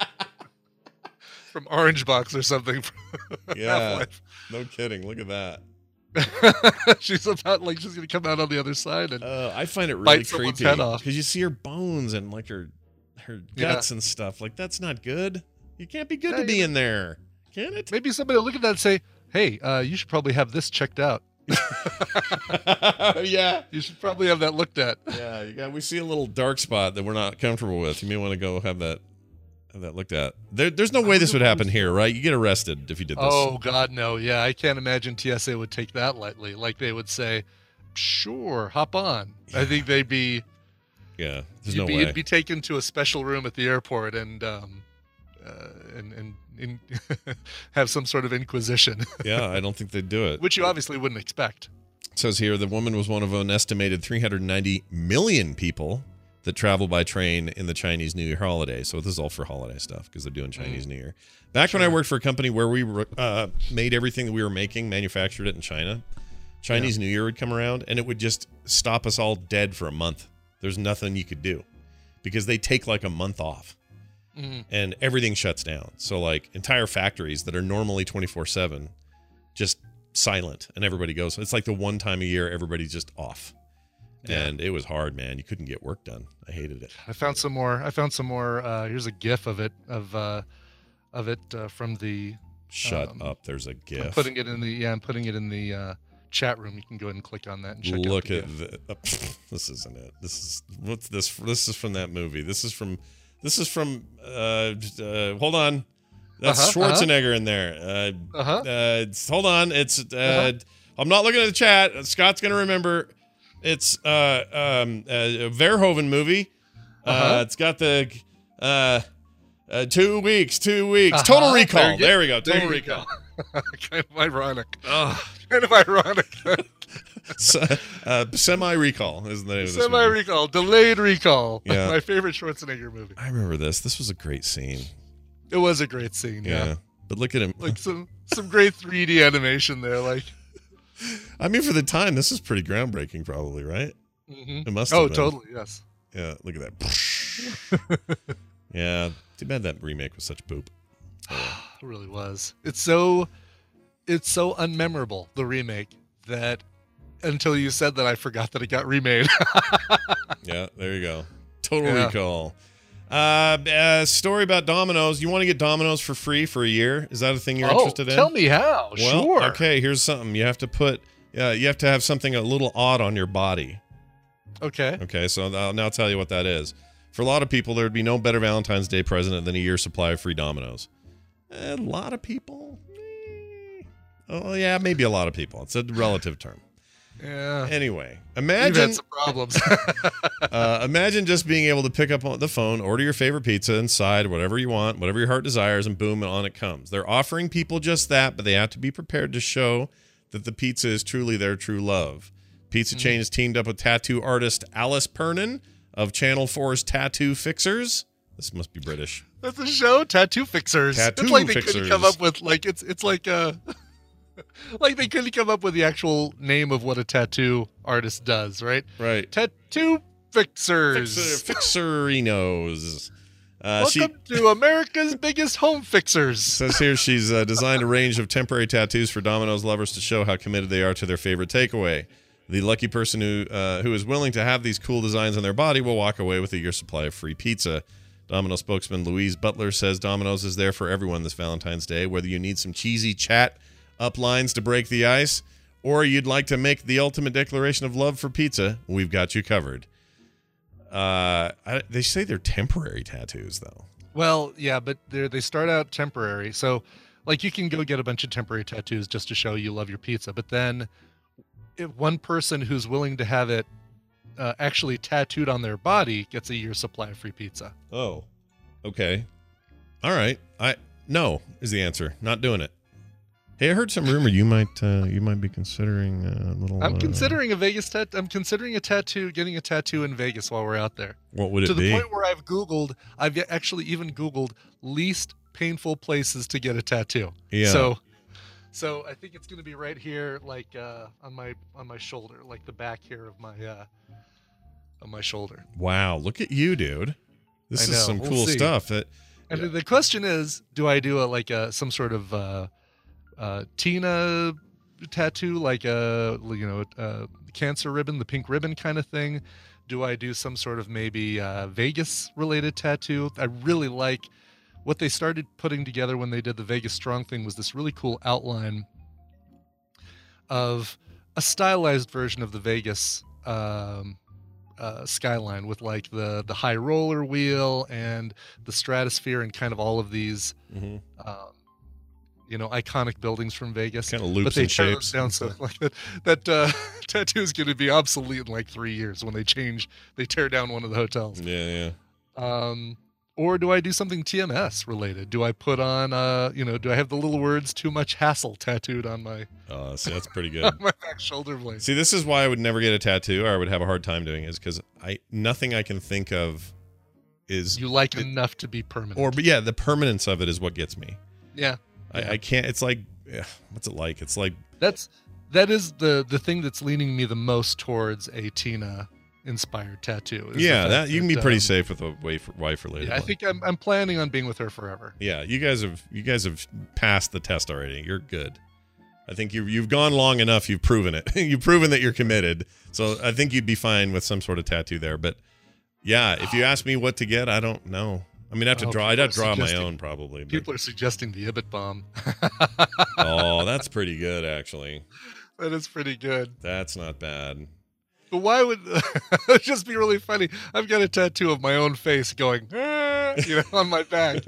from Orange Box or something. Yeah, Half-Life. no kidding. Look at that. She's about like she's gonna come out on the other side and Uh, I find it really Bite someone's creepy head off. because you see her bones and like her her Yeah. guts and stuff. Like, that's not good. You can't be good Yeah, to be you- in there, can it? maybe somebody will look at that and say, "Hey, uh, you should probably have this checked out. Yeah. You should probably have that looked at." Yeah, you got. We see a little dark spot that we're not comfortable with. You may want to go have that have that looked at. There, there's no way this would happen here, right? You get arrested if you did this. Oh God, no! Yeah, I can't imagine T S A would take that lightly. Like they would say, "Sure, hop on." I think they'd be Yeah, there's you'd no be, way. you'd be taken to a special room at the airport and um, uh, and and in, have some sort of inquisition, Yeah, I don't think they'd do it. which you obviously wouldn't expect. It says here the woman was one of an estimated three hundred ninety million people that travel by train in the Chinese New Year holiday. So this is all for holiday stuff because they're doing Chinese New Year. Back when I worked for a company where we uh, made everything that we were making, manufactured it in China, Chinese New Year would come around and it would just stop us all dead for a month. There's nothing you could do because they take like a month off Mhm. and everything shuts down. So like entire factories that are normally twenty-four seven just silent and everybody goes. It's like the one time a year everybody's just off. Yeah. And it was hard, man. You couldn't get work done. I hated it. I found some more. I found some more. Uh, here's a GIF of it of uh, of it uh, from the. Shut Um, up. There's a I'm GIF. putting it in the yeah. I'm putting it in the uh, chat room. You can go ahead and click on that and check Look out the at GIF. the. Uh, this isn't it. This is what's this? This is from that movie. This is from. This is from. Uh, uh hold on. That's Uh-huh, uh-huh. Schwarzenegger in there. Uh, Uh-huh. uh, it's- hold on. It's. Uh, Uh-huh. I'm not looking at the chat. Scott's gonna remember. It's uh um a Verhoeven movie. Uh, Uh-huh. it's got the uh, uh two weeks, two weeks. Uh-huh. Total Recall. There you go. There we go. There Total you Recall. go. Kind of ironic. Ugh. Kind of ironic. So, uh, Semi Recall is the name of this Semi movie. recall, delayed recall. Yeah. My favorite Schwarzenegger movie. I remember this. This was a great scene. It was a great scene. Yeah. Yeah. But look at him. Like some some great three D animation there. Like. I mean, for the time, this is pretty groundbreaking, probably, right? Mhm. It must have Oh, been. totally. Yes. Yeah, look at that. Yeah, too bad that remake was such poop. Oh, well. It really was. It's so it's so unmemorable, the remake, that until you said that I forgot that it got remade. Yeah, there you go. Total Yeah. Recall. Uh, uh, story about Domino's. You want to get Domino's for free for a year? Is that a thing you're oh, interested in? Tell me how. Well, sure. okay. Here's something you have to put. Uh, you have to have something a little odd on your body. Okay. Okay. So I'll now tell you what that is. For a lot of people, there would be no better Valentine's Day present than a year's supply of free Domino's. A lot of people. Eh, oh yeah, maybe a lot of people. It's a relative term. Yeah. Anyway, You've imagine had some problems. uh, imagine just being able to pick up on the phone, order your favorite pizza inside, whatever you want, whatever your heart desires, and boom, on it comes. They're offering people just that, but they have to be prepared to show that the pizza is truly their true love. Pizza chain has teamed up with tattoo artist Alice Pernin of Channel four's Tattoo Fixers. This must be British. That's a show, Tattoo Fixers. Tattoo it's like they Fixers. couldn't come up with like it's it's like uh like they couldn't come up with the actual name of what a tattoo artist does, right? Right. Tattoo Fixers. Fixer, fixerinos. Uh, she Welcome to America's biggest home fixers. says here she's uh, designed a range of temporary tattoos for Domino's lovers to show how committed they are to their favorite takeaway. The lucky person who uh, who is willing to have these cool designs on their body will walk away with a year's supply of free pizza. Domino's spokesman Louise Butler says Domino's is there for everyone this Valentine's Day, whether you need some cheesy chat up lines to break the ice, or you'd like to make the ultimate declaration of love for pizza, we've got you covered. Uh, I, they say they're temporary tattoos, though. Well, yeah, but they they start out temporary. So, like, you can go get a bunch of temporary tattoos just to show you love your pizza. But then, if one person who's willing to have it uh, actually tattooed on their body gets a year's supply of free pizza. Oh, okay. All right. I no is the answer. Not doing it. Hey, I heard some rumor you might uh, you might be considering a little. I'm uh, considering a Vegas tat. I'm considering a tattoo, getting a tattoo in Vegas while we're out there. What would it to the be? point where I've Googled, I've actually even Googled least painful places to get a tattoo. Yeah. So, so I think it's going to be right here, like uh, on my on my shoulder, like the back here of my uh, on my shoulder. Wow, look at you, dude. This I is know, some we'll cool see. stuff. That And Yeah. the question is, do I do a like a some sort of uh, uh, Tina tattoo, like a you know uh, cancer ribbon, the pink ribbon kind of thing? Do I do some sort of maybe uh, Vegas related tattoo? I really like what they started putting together when they did the Vegas Strong thing was this really cool outline of a stylized version of the Vegas um, uh, skyline with like the the high roller wheel and the stratosphere and kind of all of these mm-hmm. um, you know iconic buildings from Vegas. kind of But loops they and tear those shapes. down and so stuff. like that that uh, tattoo is going to be obsolete in like three years when they change they tear down one of the hotels. Yeah, yeah. Um, or do I do something T M S related? Do I put on, uh, you know, do I have the little words "too much hassle" tattooed on my Oh, see, that's pretty good. on my back shoulder blade? See, this is why I would never get a tattoo, or I would have a hard time doing it, is because I nothing I can think of is You like it- enough to be permanent? or but yeah, the permanence of it is what gets me. yeah, I, I can't. It's like, ugh, what's it like? It's like that's that is the the thing that's leaning me the most towards a Tina inspired tattoo. is the yeah, fact that you can be that, pretty um, safe with a wife wife related. Yeah, I one. think I'm I'm planning on being with her forever. Yeah, you guys have you guys have passed the test already. You're good. I think you you've gone long enough. You've proven it. You've proven that you're committed. So I think you'd be fine with some sort of tattoo there. But yeah, if you ask me what to get, I don't know. I mean, I have to Oh, draw. I'd people have to draw are my suggesting- own probably. but- People are suggesting the Ibit bomb. oh, that's pretty good actually. That is pretty good. That's not bad. But why would it just be really funny? I've got a tattoo of my own face going, "Ah," you know, on my back.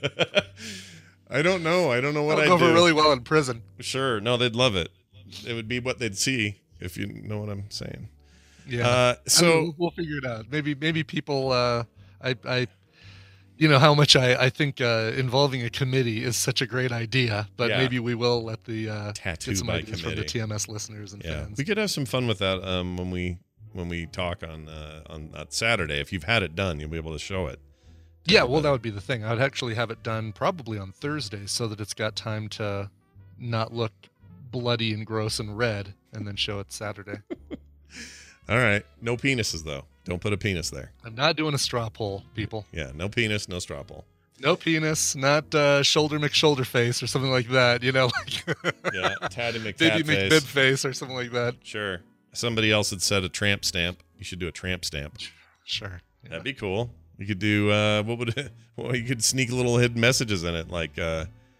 I don't know. I don't know what That'll I'd go over do. really well in prison. Sure. No, they'd love it. It would be what they'd see, if you know what I'm saying. Yeah. Uh, I so mean, we'll, we'll figure it out. Maybe maybe people. Uh, I I, you know how much I I think uh, involving a committee is such a great idea. But Yeah. maybe we will let the uh, Tattoo get some by ideas from the committee. T M S listeners and yeah, fans. we could have some fun with that um, when we when we talk on uh, on that Saturday. If you've had it done, you'll be able to show it. to Yeah, well, everybody. that would be the thing. I would actually have it done probably on Thursday so that it's got time to not look bloody and gross and red, and then show it Saturday. All right. No penises though. Don't put a penis there. I'm not doing a straw poll, people. Yeah. No penis. No straw poll. No penis, not uh, shoulder McShoulder face or something like that. You know, like Yeah. Tatty Baby McTat McBib face. face or something like that. Sure. Somebody else had said a tramp stamp. You should do a tramp stamp. Sure. Yeah. That'd be cool. You could do uh, what would it, well, you could sneak little hidden messages in it, like uh,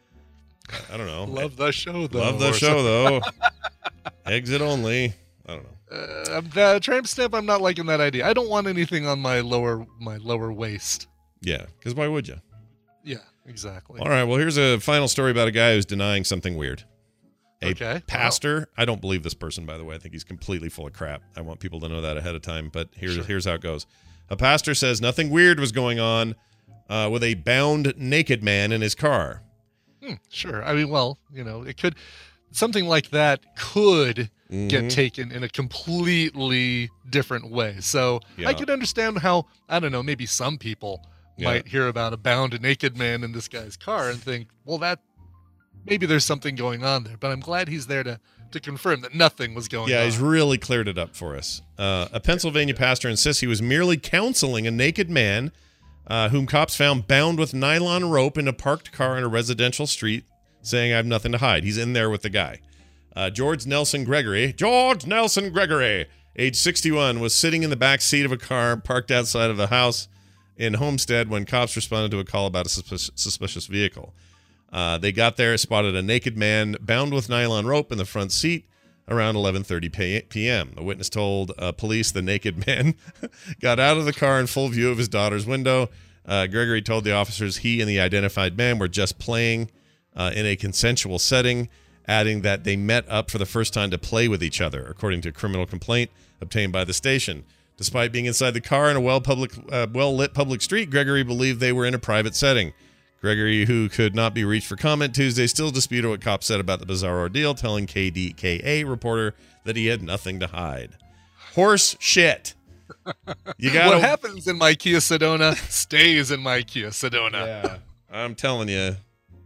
I don't know. Love the show though. Love the show though. Exit only. I don't know. Uh, the tramp stamp. I'm not liking that idea. I don't want anything on my lower my lower waist. Yeah, because why would you? Yeah, exactly. All right. Well, here's a final story about a guy who's denying something weird. A Okay. pastor. Wow. I don't believe this person, by the way. I think he's completely full of crap. I want people to know that ahead of time. But here's Sure. here's how it goes. A pastor says nothing weird was going on uh, with a bound naked man in his car. Hmm, sure. I mean, well, you know, it could something like that could Mhm. get taken in a completely different way. So Yeah. I could understand how, I don't know, maybe some people Yeah. might hear about a bound naked man in this guy's car and think, well, that maybe there's something going on there. But I'm glad he's there to to confirm that nothing was going Yeah, on. he's really cleared it up for us. Uh, a Pennsylvania pastor insists he was merely counseling a naked man uh, whom cops found bound with nylon rope in a parked car in a residential street, saying, I have nothing to hide. He's in there with the guy. Uh, George Nelson Gregory, George Nelson Gregory, age sixty-one, was sitting in the back seat of a car parked outside of the house in Homestead when cops responded to a call about a suspicious, suspicious vehicle. Uh, they got there, spotted a naked man bound with nylon rope in the front seat around eleven thirty p.m. The witness told uh, police the naked man got out of the car in full view of his daughter's window. Uh, Gregory told the officers he and the identified man were just playing uh, in a consensual setting, adding that they met up for the first time to play with each other, according to a criminal complaint obtained by the station. Despite being inside the car in a well public, uh, well-lit public street, Gregory believed they were in a private setting. Gregory, who could not be reached for comment Tuesday, still disputed what cops said about the bizarre ordeal, telling K D K A reporter that he had nothing to hide. Horse shit. You got What happens in my Kia Sedona stays in my Kia Sedona. Yeah, I'm telling you.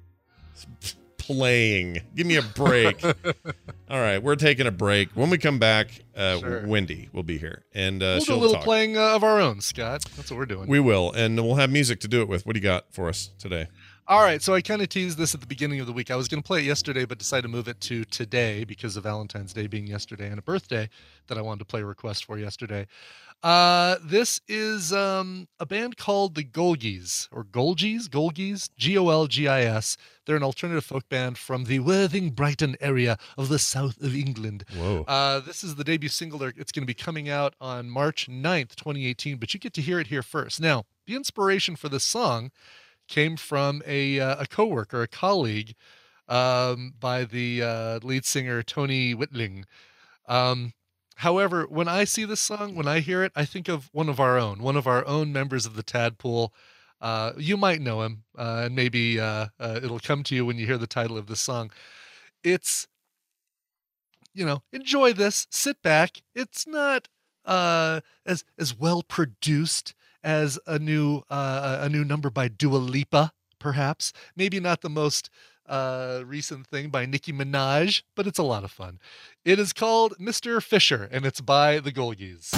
Playing. Give me a break. All right, we're taking a break. When we come back, uh, Sure. Wendy will be here, and uh, We'll do she'll a little talk. playing uh, of our own, Scott. That's what we're doing. We will, and we'll have music to do it with. What do you got for us today? All right, so I kind of teased this at the beginning of the week. I was going to play it yesterday, but decided to move it to today because of Valentine's Day being yesterday and a birthday that I wanted to play a request for yesterday. Uh, this is um, a band called the Golgies, or Golgies, Golgies, G O L G I S. They're an alternative folk band from the Worthing, Brighton area of the south of England. Whoa. Uh, this is the debut single. They're- It's going to be coming out on March ninth, twenty eighteen, but you get to hear it here first. Now, the inspiration for this song came from a uh, a coworker, a colleague, um, by the uh, lead singer Tony Whitling. Um, however, when I see this song, when I hear it, I think of one of our own, one of our own members of the Tadpool. Uh, you might know him, uh, and maybe uh, uh, it'll come to you when you hear the title of this song. It's, you know, enjoy this, sit back. It's not uh, as as well produced as a new uh, a new number by Dua Lipa, perhaps. Maybe not the most uh, recent thing by Nicki Minaj, but it's a lot of fun. It is called Mister Fisher, and it's by the Golgies.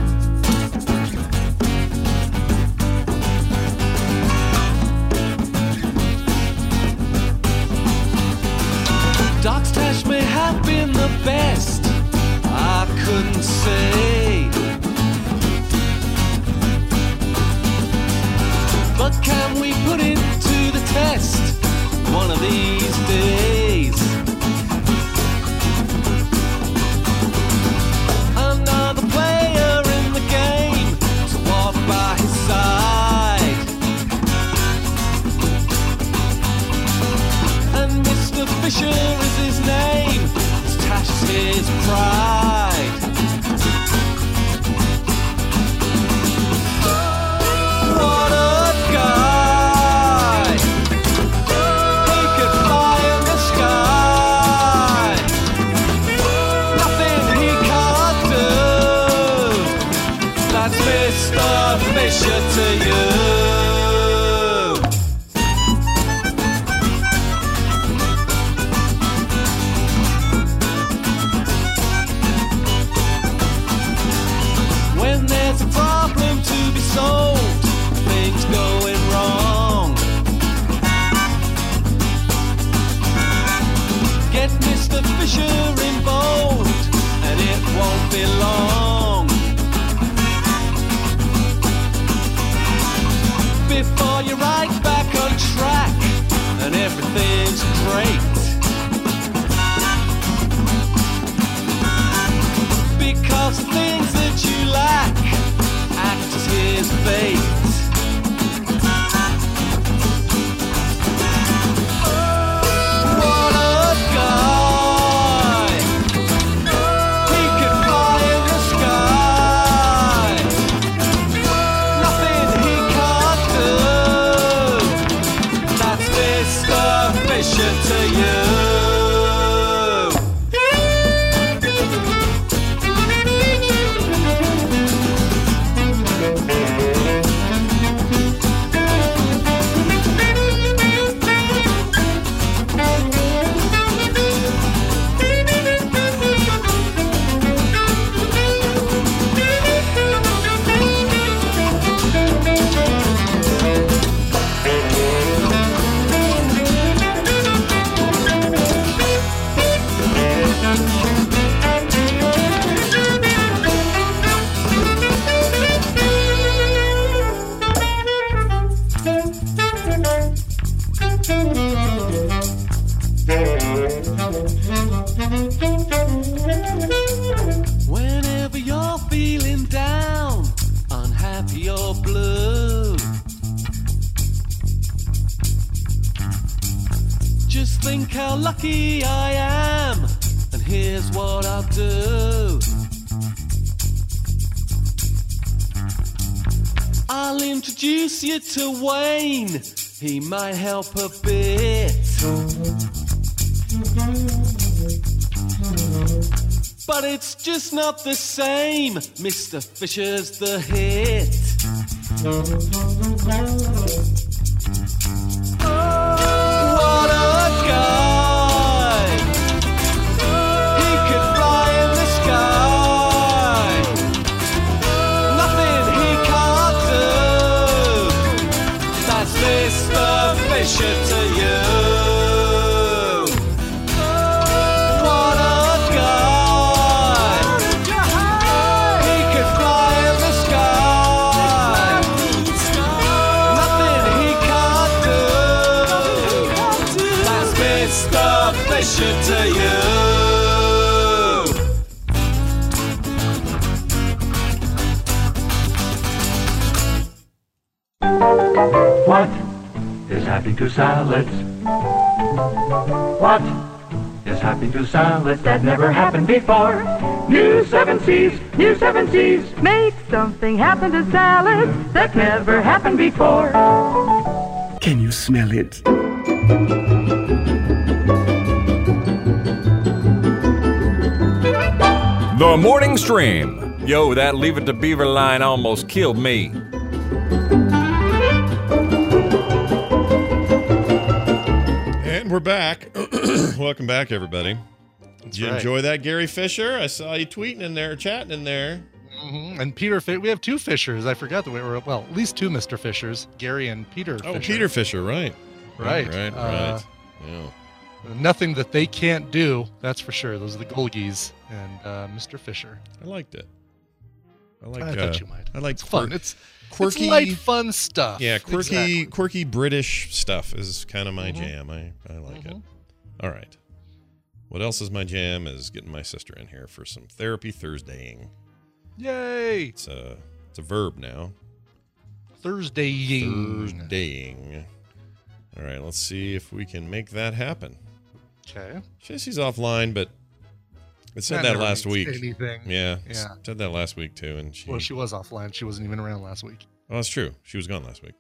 Doc's Tash may have been the best, I couldn't say. But can we put it to the test one of these days? Another player in the game to walk by his side, and Mister Fisher is his name, his Tash is his pride. What a guy! He could fly in the sky. Nothing he can't do. That's Mister Fisher to you. When there's a problem to be solved, things going wrong, get Mister Fisher involved, and it won't be long. Whenever you're feeling down, unhappy or blue, just think how lucky I am, and here's what I'll do. I'll introduce you to Wayne, he might help a bit. But it's just not the same, Mister Fisher's the hit. Oh, what a guy! He could fly in the sky. Nothing he can't do. That's Mister Fisher to you. Fisher to you. What is happening to salads? What is happening to salads that never happened before? New Seven Seas, New Seven Seas. Make something happen to salads that never happened before. Can you smell it? The Morning Stream. Yo, that Leave It to Beaver line almost killed me. And we're back. Welcome back, everybody. That's Did you right. enjoy that, Gary Fisher? I saw you tweeting in there, chatting in there. Mm-hmm. And Peter, Fi- we have two Fishers. I forgot that we were, well, at least two Mister Fishers, Gary and Peter Oh, Fisher. Peter Fisher, right. Right. Right, Uh, right. Yeah. Nothing that they can't do, that's for sure. Those are the Golgies and uh, Mister Fisher. I liked it. I like. I uh, thought you might. I like It's fun. quirk- It's quirky, it's light, fun stuff. Yeah, quirky, Exactly. quirky British stuff is kind of my Mhm. jam. I, I like it. Mhm. All right. What else is my jam? Is getting my sister in here for some therapy Thursdaying. Yay! It's a it's a verb now. Thursdaying. Thursdaying. All right. Let's see if we can make that happen. Okay. Jesse's offline, but it said That that never last means week. anything. Yeah, Yeah. it said that last week too, and she. Well, she was offline. She wasn't even around last week. Oh, that's true. She was gone last week.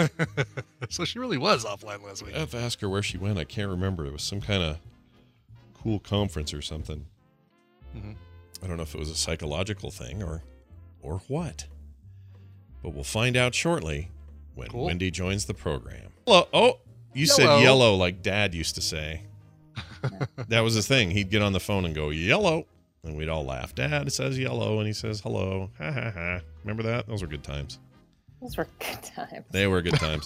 So she really was offline last week. I have to ask her where she went. I can't remember. It was some kind of cool conference or something. Mhm. I don't know if it was a psychological thing or or what. But we'll find out shortly when Cool. Wendy joins the program. Hello. Oh, you said Yellow. yellow like Dad used to say. That was his thing. He'd get on the phone and go, yellow. And we'd all laugh. Dad says yellow, and he says hello. Ha, ha, ha. Remember that? Those were good times. Those were good times. They were good times.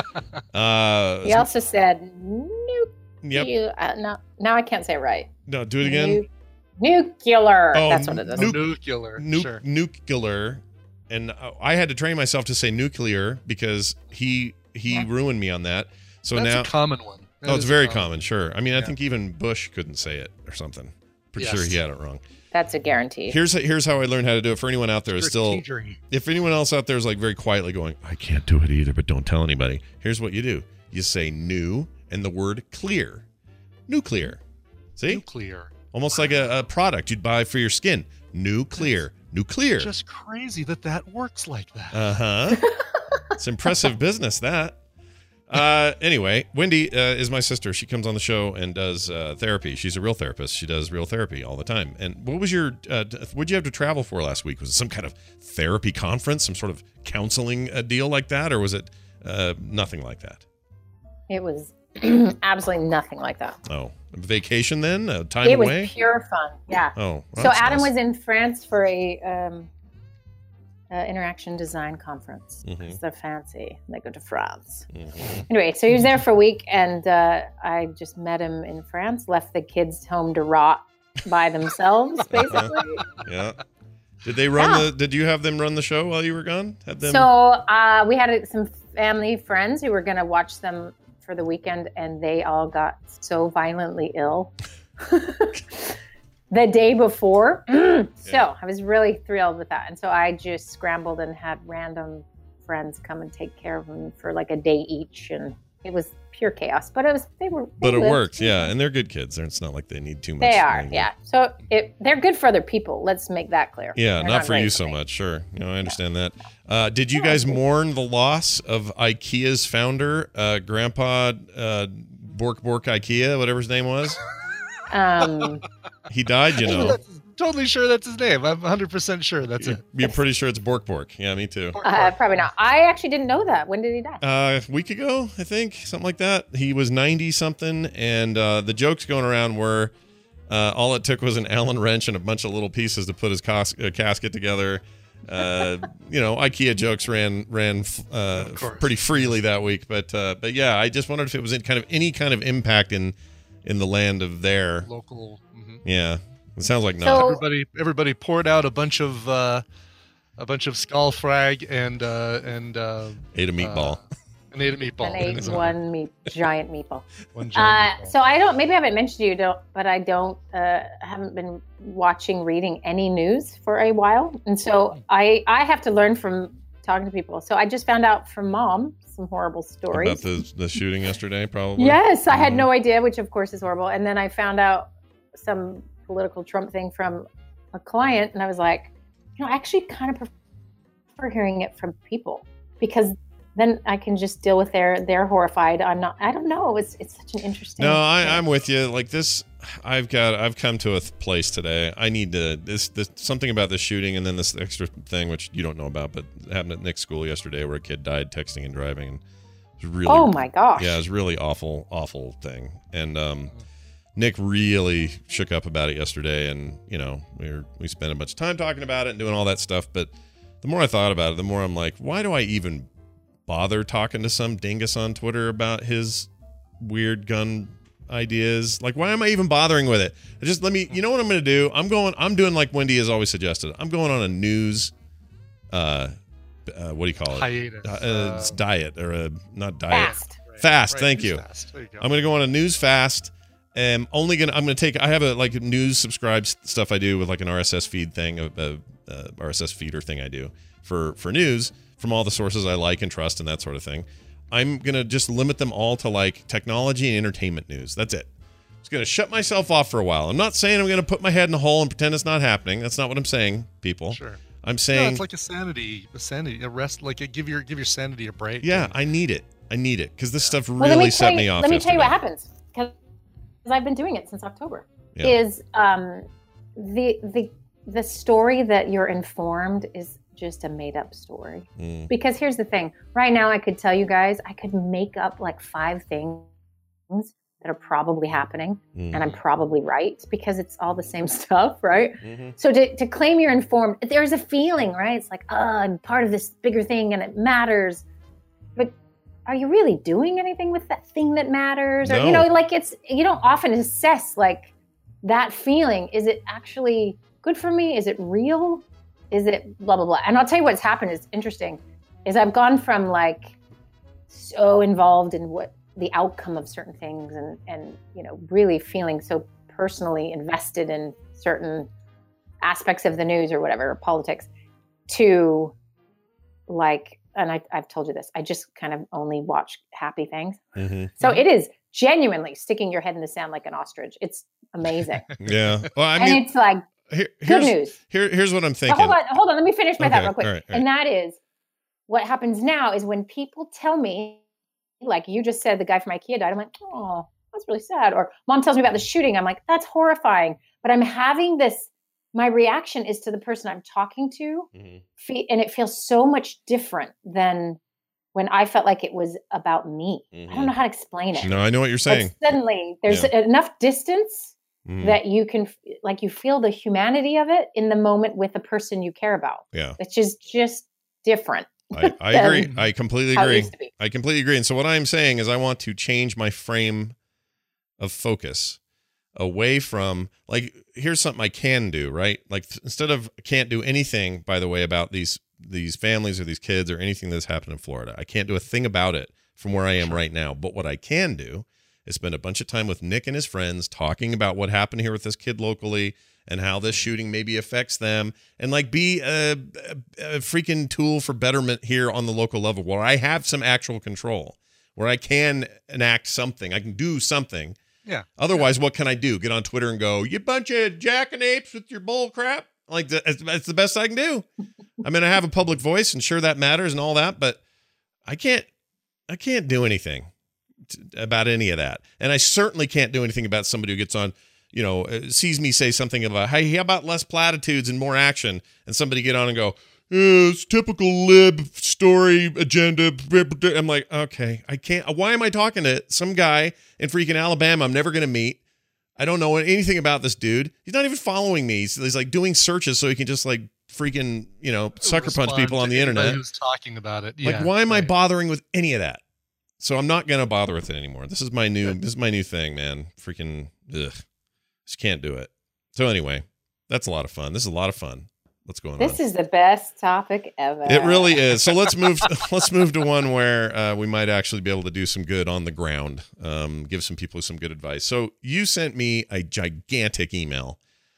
uh, He also said, "Nuke Yep. you." Uh, no, now I can't say it right. No, do it again. Nu- nuclear. Oh, That's what it is. nu- Nuclear. Nu- Sure. Nuclear. And uh, I had to train myself to say nuclear because he he Yeah. ruined me on that. So That's now, a common one. That oh, it's is very common. common. Sure. I mean, I Yeah. think even Bush couldn't say it or something. Pretty Yes. sure he had it wrong. That's a guarantee. Here's here's how I learned how to do it. For anyone out there is still, Strategery. if anyone else out there is like very quietly going, I can't do it either, but don't tell anybody. Here's what you do: you say new and the word clear, nuclear. See, Nuclear. almost like a, a product you'd buy for your skin. Nuclear, nuclear. Just crazy that that works like that. Uh huh. It's impressive business, that. Uh, anyway, Wendy uh, is my sister. She comes on the show and does uh, therapy. She's a real therapist. She does real therapy all the time. And what was your, uh, what'd you have to travel for last week? Was it some kind of therapy conference, some sort of counseling uh, deal like that? Or was it uh, nothing like that? It was absolutely nothing like that. Oh, vacation then? Uh, time It was away? pure fun. Yeah. Oh, well, so that's Adam nice. was in France for a um, uh, interaction design conference. Mhm. 'Cause they're fancy. They go to France. Mhm. Anyway, so he was there for a week, and uh, I just met him in France. Left the kids home to rot by themselves, basically. Yeah. Did they run Yeah. the, did you have them run the show while you were gone? Had them? So uh, we had uh, some family friends who were going to watch them for the weekend, and they all got so violently ill the day before. So yeah. I was really thrilled with that. And so I just scrambled and had random friends come and take care of them for like a day each. And it was pure chaos, but it was, they were, they but it lived. worked. Yeah. And they're good kids. It's not like they need too much. They are. Anymore. Yeah. So it, they're good for other people. Let's make that clear. Yeah. They're Not, not for you so me. much. Sure. You know, I understand no. that. Uh, did you guys mourn the loss of IKEA's founder, uh, Grandpa, uh, Bork Bork IKEA, whatever his name was? Um, he died, you know. Totally sure that's his name. I'm one hundred percent sure that's you're, it. You're pretty sure it's Bork Bork. Yeah, me too. Uh, probably not. I actually didn't know that. When did he die? Uh, a week ago, I think, something like that. He was ninety something, and uh, the jokes going around were uh, all it took was an Allen wrench and a bunch of little pieces to put his cas- uh, casket together. Uh, you know, IKEA jokes ran ran uh, pretty freely that week, but uh, but yeah, I just wondered if it was in kind of any kind of impact in in the land of their local. Mm-hmm. Yeah. It sounds like not. So, everybody, everybody poured out a bunch of, uh, a bunch of Skullfrag and uh, and uh, ate a meatball. Uh, and ate a meatball. And ate one meat, giant meatball. one giant uh, meatball. So I don't. Maybe I haven't mentioned to you, don't, but I don't. Uh, haven't been watching, reading any news for a while, and so I I have to learn from talking to people. So I just found out from Mom some horrible stories about the the shooting yesterday. Probably. Yes, I had mm-hmm. no idea, which of course is horrible. And then I found out some political Trump thing from a client, and I was like, you know, I actually kind of prefer hearing it from people, because then I can just deal with their they're horrified. I'm not. I don't know. It's it's such an interesting. No, I, I'm with you. Like this, I've got. I've come to a th- place today. I need to. This this something about this shooting, and then this extra thing which you don't know about, but it happened at Nick's school yesterday, where a kid died texting and driving. And it was really. Oh my gosh. Yeah, it was really awful, awful thing, and um. Nick really shook up about it yesterday, and you know we were, we spent a bunch of time talking about it and doing all that stuff. But the more I thought about it, the more I'm like, why do I even bother talking to some dingus on Twitter about his weird gun ideas? Like, why am I even bothering with it? I just let me. You know what I'm going to do? I'm going. I'm doing like Wendy has always suggested. I'm going on a news. Uh, uh what do you call it? Hiatus. Uh, it's diet or a not diet. Fast. Right. Fast. Right. Thank news you. Fast. There you go. I'm going to go on a news fast. I'm only gonna. I'm gonna take. I have a like news subscribe stuff I do with like an R S S feed thing, a, a, a R S S feeder thing I do for for news from all the sources I like and trust and that sort of thing. I'm gonna just limit them all to like technology and entertainment news. That's it. I'm just gonna shut myself off for a while. I'm not saying I'm gonna put my head in a hole and pretend it's not happening. That's not what I'm saying, people. Sure. I'm saying no, it's like a sanity, a sanity, a rest. Like a, give your give your sanity a break. Yeah, and, I need it. I need it because this stuff Well, really me set you, me off. Let me yesterday. tell you what happens, because I've been doing it since October. Yeah. Is um, the the the story that you're informed is just a made up story. Mm. Because here's the thing. Right now, I could tell you guys, I could make up like five things that are probably happening, Mm. and I'm probably right because it's all the same stuff, right? Mm-hmm. So to, to claim you're informed, there's a feeling, right? It's like, oh, I'm part of this bigger thing and it matters. But are you really doing anything with that thing that matters? Or, No. you know, like it's, you don't often assess like that feeling. Is it actually good for me? Is it real? Is it blah, blah, blah? And I'll tell you what's happened is interesting is I've gone from like so involved in what the outcome of certain things and, and, you know, really feeling so personally invested in certain aspects of the news or whatever, or politics, to like, and I, I've told you this, I just kind of only watch happy things. Mm-hmm. So it is genuinely sticking your head in the sand like an ostrich. It's amazing. Yeah. Well, I and mean, it's like here, good here's, news. Here, here's what I'm But thinking. hold on, hold on. Let me finish my Okay, thought real quick. all right, all right. And that is what happens now is when people tell me, like you just said, the guy from IKEA died. I'm like, oh, that's really sad. Or mom tells me about the shooting. I'm like, that's horrifying. But I'm having this, my reaction is to the person I'm talking to. Mhm. fe- And it feels so much different than when I felt like it was about me. I Mhm. don't know how to explain it. No, I know what you're But saying. suddenly there's enough distance Mhm. that you can, like, you feel the humanity of it in the moment with the person you care about, Yeah, which is just different. I, I than agree. I completely how it agree. used to be. I completely agree. And so what I'm saying is I want to change my frame of focus away from, like, here's something I can do, right? Like, th- instead of can't do anything, by the way, about these these families or these kids or anything that's happened in Florida. I can't do a thing about it from where I am right now. But what I can do is spend a bunch of time with Nick and his friends talking about what happened here with this kid locally and how this shooting maybe affects them, and like be a, a, a freaking tool for betterment here on the local level where I have some actual control, where I can enact something. I can do something. Yeah. Otherwise, what can I do? Get on Twitter and go, you bunch of jackanapes with your bull crap? Like, that's, that's the best I can do. I mean, I have a public voice, and sure, that matters and all that, but I can't, I can't do anything t- about any of that. And I certainly can't do anything about somebody who gets on, you know, uh, sees me say something about, hey, how about less platitudes and more action? And somebody get on and go, oh, it's typical lib story agenda. I'm like, okay, I can't. Why am I talking to some guy in freaking Alabama I'm never going to meet? I don't know anything about this dude. He's not even following me. He's, he's like doing searches so he can just like freaking, you know, sucker punch Respond people on to the anybody internet. Who's talking about it? Like, Yeah, why am I right. bothering with any of that? So I'm not going to bother with it anymore. This is my new, this is my new thing, man. Freaking, ugh. Just can't do it. So anyway, that's a lot of fun. This is a lot of fun. What's going This on? is the best topic ever. It really is. So let's move. let's move to one where uh, we might actually be able to do some good on the ground. Um, give some people some good advice. So you sent me a gigantic email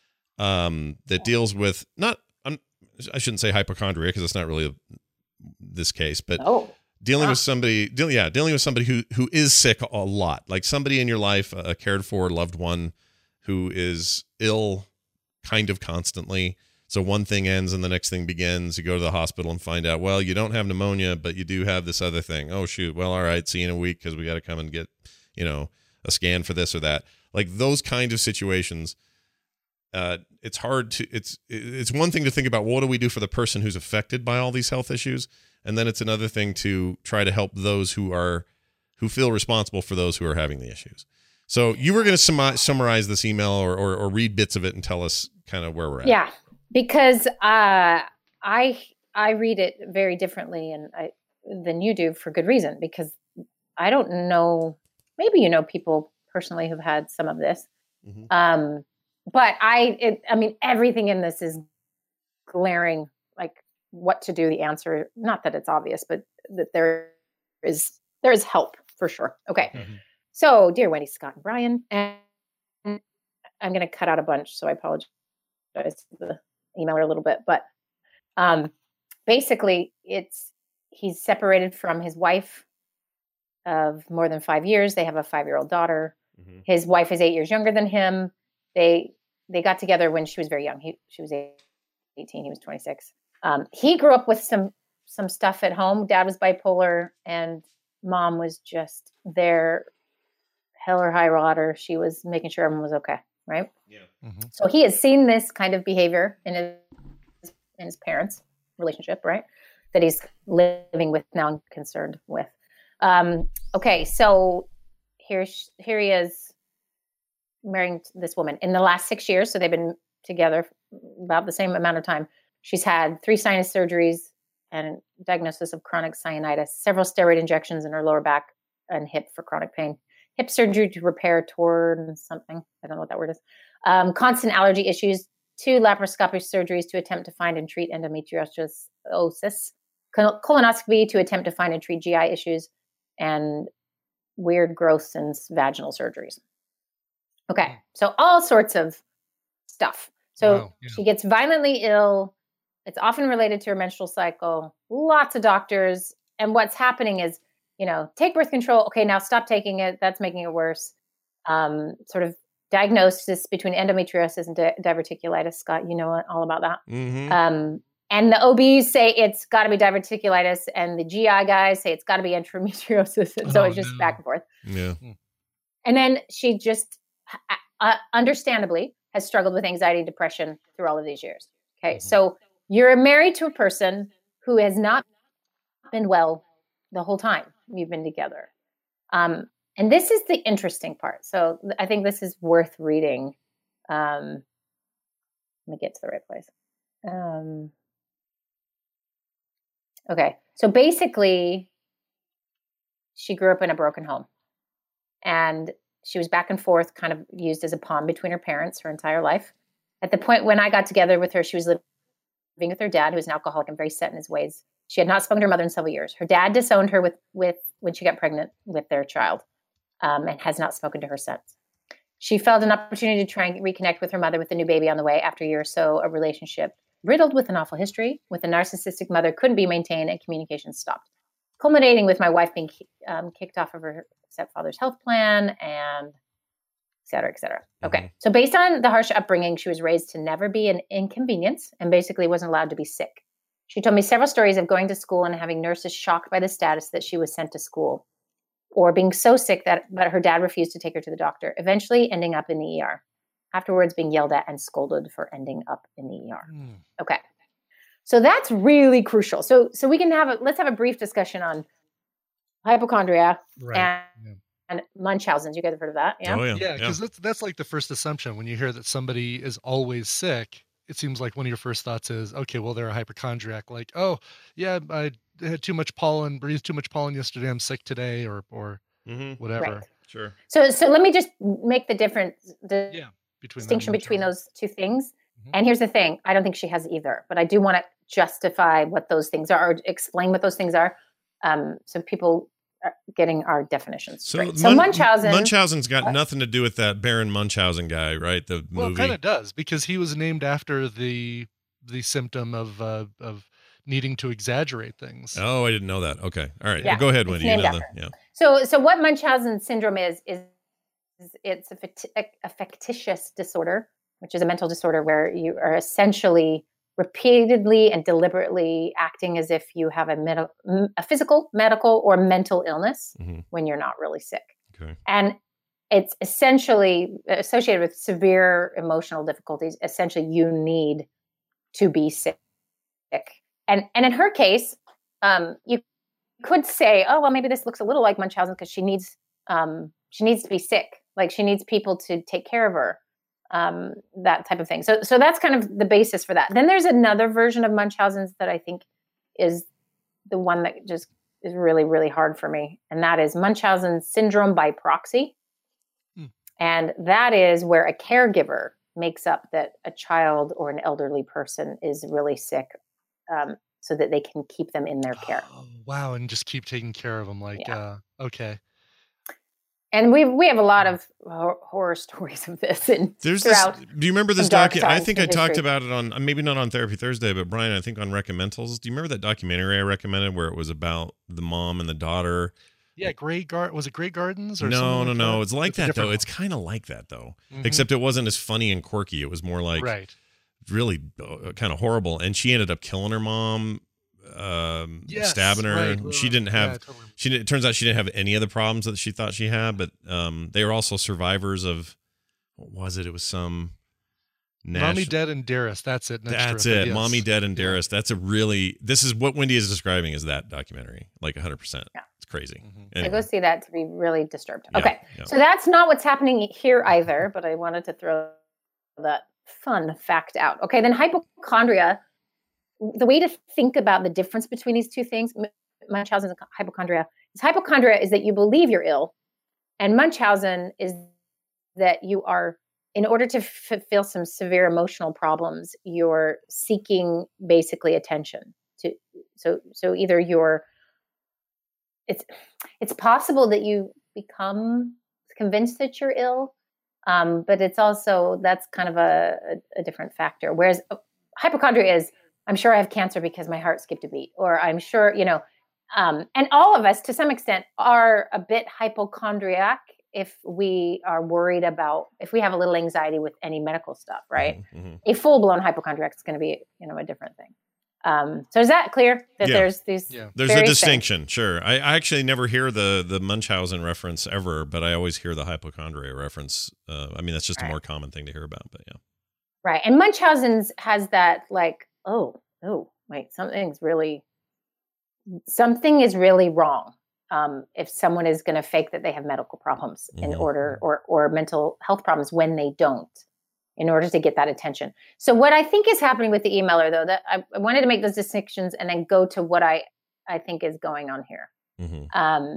um, that deals with not. I'm, I shouldn't say hypochondria because it's not really a, this case, but Oh. dealing Ah. with somebody. Deal, yeah, dealing with somebody who who is sick a lot, like somebody in your life, a cared for loved one who is ill, kind of constantly. So one thing ends and the next thing begins. You go to the hospital and find out, well, you don't have pneumonia, but you do have this other thing. Oh, shoot. Well, all right. See you in a week because we got to come and get, you know, a scan for this or that. Like those kind of situations, uh, it's hard to, it's, it's one thing to think about, what do we do for the person who's affected by all these health issues? And then it's another thing to try to help those who are, who feel responsible for those who are having the issues. So you were going to sum- summarize this email or, or, or read bits of it and tell us kind of where we're at. Yeah, because uh, I I read it very differently and I, than you do for good reason. Because I don't know, maybe you know people personally who've had some of this, Mm-hmm. um, but I it, I mean everything in this is glaring. Like what to do, the answer. Not that it's obvious, but that there is there is help for sure. Okay. Mm-hmm. So, dear Wendy, Scott, and Brian, and I'm going to cut out a bunch, so I apologize to the emailer a little bit, but um, basically, it's he's separated from his wife of more than five years. They have a five-year-old daughter. Mm-hmm. His wife is eight years younger than him. They they got together when she was very young. He she was eighteen. He was twenty-six. Um, he grew up with some some stuff at home. Dad was bipolar, and mom was just there. Hell or high water, she was making sure everyone was okay, right? Yeah. Mm-hmm. So he has seen this kind of behavior in his in his parents' relationship, right? That he's living with now and concerned with. Um, okay, so here here he is marrying this woman in the last six years. So they've been together about the same amount of time. She's had three sinus surgeries and diagnosis of chronic sinusitis, several steroid injections in her lower back and hip for chronic pain. Hip surgery to repair torn something. I don't know what that word is. Um, constant allergy issues. Two laparoscopic surgeries to attempt to find and treat endometriosis. Col- colonoscopy to attempt to find and treat G I issues. And weird growths and vaginal surgeries. Okay. So all sorts of stuff. So Wow, yeah. she gets violently ill. It's often related to her menstrual cycle. Lots of doctors. And what's happening is, you know, take birth control. Okay, now stop taking it. That's making it worse. Um, sort of diagnosis between endometriosis and di- diverticulitis. Scott, you know all about that. Mm-hmm. Um, and the O Bs say it's got to be diverticulitis, and the G I guys say it's got to be endometriosis. And so Oh, it's just no. back and forth. Yeah. And then she just, uh, understandably, has struggled with anxiety and depression through all of these years. Okay, Mm-hmm. so you're married to a person who has not been well the whole time you've been together. Um, and this is the interesting part. So I think this is worth reading. Um, let me get to the right place. Um, okay. So basically, she grew up in a broken home. And she was back and forth, kind of used as a pawn between her parents her entire life. At the point when I got together with her, she was living with her dad, who was an alcoholic and very set in his ways. She had not spoken to her mother in several years. Her dad disowned her with, with when she got pregnant with their child. um, and has not spoken to her since. She felt an opportunity to try and reconnect with her mother with a new baby on the way after a year or so of relationship riddled with an awful history, with a narcissistic mother couldn't be maintained and communication stopped, culminating with my wife being um, kicked off of her stepfather's health plan and et cetera, et cetera. Okay. Mm-hmm. So based on the harsh upbringing, she was raised to never be an inconvenience and basically wasn't allowed to be sick. She told me several stories of going to school and having nurses shocked by the status that she was sent to school, or being so sick that but her dad refused to take her to the doctor, eventually ending up in the E R. Afterwards being yelled at and scolded for ending up in the E R. Mm. Okay. So that's really crucial. So so we can have a, let's have a brief discussion on hypochondria right. and, yeah. and Munchausen's. You guys have heard of that? Yeah. Oh, yeah. Yeah. Because yeah. that's, that's like the first assumption when you hear that somebody is always sick. It seems like one of your first thoughts is, okay, well, they're a hypochondriac. Like, oh, yeah, I had too much pollen, breathed too much pollen yesterday. I'm sick today, or or mm-hmm. whatever. Right. Sure. So so let me just make the difference. The yeah. Between distinction between those two things. Mm-hmm. And here's the thing. I don't think she has either, but I do want to justify what those things are or explain what those things are. Um, so people are getting our definitions so, straight. So Mun- Munchausen. Munchausen's got uh, nothing to do with that Baron Munchausen guy, right? The well, movie. Well, it kind of does because he was named after the the symptom of uh, of needing to exaggerate things. Oh, I didn't know that. Okay. All right. Yeah, well, go ahead, Wendy. You know the, yeah. So so what Munchausen syndrome is, is it's a, a, a factitious disorder, which is a mental disorder where you are essentially repeatedly and deliberately acting as if you have a, med- a physical, medical, or mental illness mm-hmm. when you're not really sick. Okay. And it's essentially associated with severe emotional difficulties. Essentially, you need to be sick. And and in her case, um, you could say, oh, well, maybe this looks a little like Munchausen because she needs um, she needs to be sick. Like she needs people to take care of her, um, that type of thing. So, so that's kind of the basis for that. Then there's another version of Munchausen's that I think is the one that just is really, really hard for me. And that is Munchausen syndrome by proxy. Hmm. And that is where a caregiver makes up that a child or an elderly person is really sick, um, so that they can keep them in their care. Oh, wow. And just keep taking care of them. Like, yeah. uh, okay. And we we have a lot of horror stories of this. And there's this. Do you remember this document? I think I history. talked about it on maybe not on Therapy Thursday, but Brian, I think on Recommendals. Do you remember that documentary I recommended where it was about the mom and the daughter? Yeah, Grey Gar was it Grey Gardens or no, no, like no. That? It's like it's that though. One. It's kind of like that though, mm-hmm. except it wasn't as funny and quirky. It was more like right. really uh, kind of horrible. And she ended up killing her mom. Um, yes, stabbing her. Right. She didn't have. Yeah, totally. She didn't, it turns out she didn't have any of the problems that she thought she had, but um, they were also survivors of. What was it? It was some. National, Mommy Dead and Dearest. That's it. Next that's it. Yes. Mommy Dead and Dearest. Yeah. That's a really. This is what Wendy is describing as that documentary. Like one hundred percent. Yeah. It's crazy. Mm-hmm. Anyway. So go see that to be really disturbed. Yeah, okay, yeah. So that's not what's happening here either. But I wanted to throw that fun fact out. Okay, then hypochondria. The way to think about the difference between these two things, Munchausen and hypochondria, is hypochondria is that you believe you're ill, and Munchausen is that you are, in order to fulfill some severe emotional problems, you're seeking basically attention. To so so either you're, it's it's possible that you become convinced that you're ill, um, but it's also that's kind of a, a, a different factor. Whereas hypochondria is, I'm sure I have cancer because my heart skipped a beat, or I'm sure, you know, um, and all of us to some extent are a bit hypochondriac if we are worried about, if we have a little anxiety with any medical stuff, right? Mm-hmm. A full-blown hypochondriac is going to be, you know, a different thing. Um, so is that clear that yeah. there's these? Yeah. There's a distinction, things? Sure. I, I actually never hear the the Munchausen reference ever, but I always hear the hypochondria reference. Uh, I mean, that's just right. a more common thing to hear about, but yeah. Right. And Munchausen's has that like, oh, oh, wait, something's really, something is really wrong. Um, if someone is going to fake that they have medical problems mm-hmm. in order, or or mental health problems when they don't, in order to get that attention. So what I think is happening with the emailer, though, that I, I wanted to make those distinctions and then go to what I, I think is going on here. Mm-hmm. Um,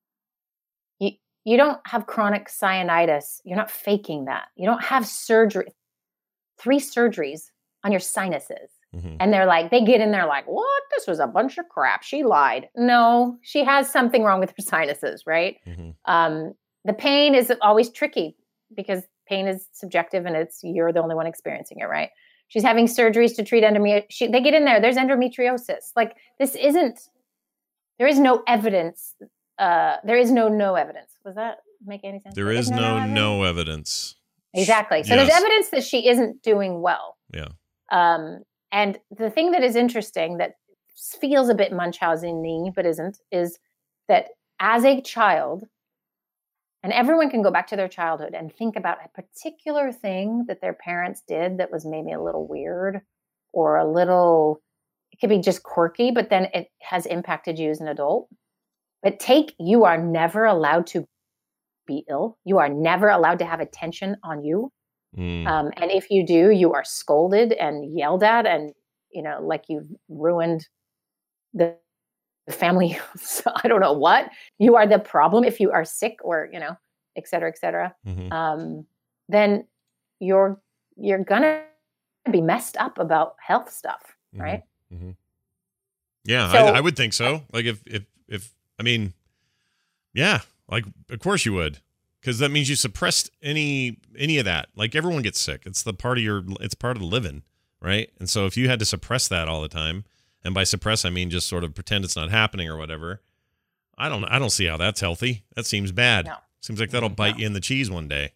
you you don't have chronic sinusitis. You're not faking that. You don't have surgery, three surgeries on your sinuses. Mm-hmm. And they're like, they get in there like, what? This was a bunch of crap. She lied. No, she has something wrong with her sinuses, right? Mm-hmm. Um, the pain is always tricky because pain is subjective and it's you're the only one experiencing it, right? She's having surgeries to treat endometriosis. They get in there. There's endometriosis. Like this isn't. There is no evidence. Uh, there is no no evidence. Was that make any sense? There is no no evidence. Exactly. So Yes. there's evidence that she isn't doing well. Yeah. Um, and the thing that is interesting that feels a bit Munchausen-y but isn't is that as a child, and everyone can go back to their childhood and think about a particular thing that their parents did that was maybe a little weird or a little, it could be just quirky, but then it has impacted you as an adult. But take, you are never allowed to be ill. You are never allowed to have attention on you. Mm. Um, and if you do, you are scolded and yelled at and, you know, like you've ruined the the family. So I don't know what. You are the problem if you are sick or, you know, et cetera, et cetera. Mhm. Um, then you're, you're going to be messed up about health stuff, right? Mm-hmm. Yeah, So- I, I would think so. Like if, if, if, I mean, yeah, like of course you would, because that means you suppressed any, any of that. Like everyone gets sick. It's the part of your, it's part of the living, right? And so if you had to suppress that all the time, and by suppress I mean just sort of pretend it's not happening or whatever, I don't, I don't see how that's healthy. That seems bad. No. Seems like that'll bite you in the cheese one day.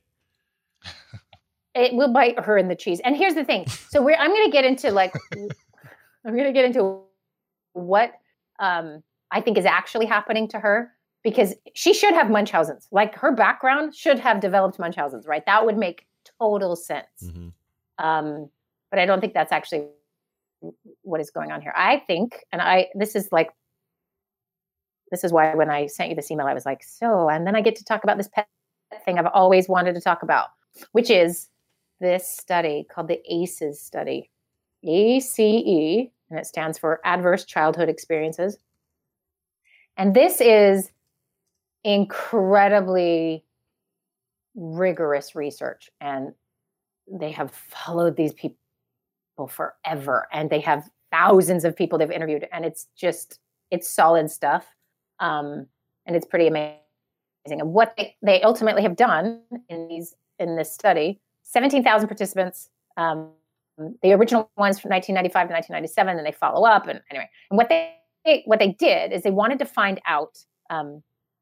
It will bite her in the cheese. And here's the thing. So we're, I'm going to get into like, I'm going to get into what um, I think is actually happening to her because she should have Munchausen's. Like her background should have developed Munchausen's, right? That would make total sense. Mm-hmm. Um, but I don't think that's actually what is going on here. I think, and I, this is like, this is why when I sent you this email, I was like, so, and then I get to talk about this pet thing I've always wanted to talk about, which is this study called the ACEs study, A C E, and it stands for Adverse Childhood Experiences. And this is incredibly rigorous research. And they have followed these people forever. And they have thousands of people they've interviewed. And it's just, it's solid stuff. Um, and it's pretty amazing. And what they, they ultimately have done in these in this study, seventeen thousand participants, um, the original ones from nineteen ninety-five to nineteen ninety-seven, and they follow up. And anyway, and what they what they did is they wanted to find out um,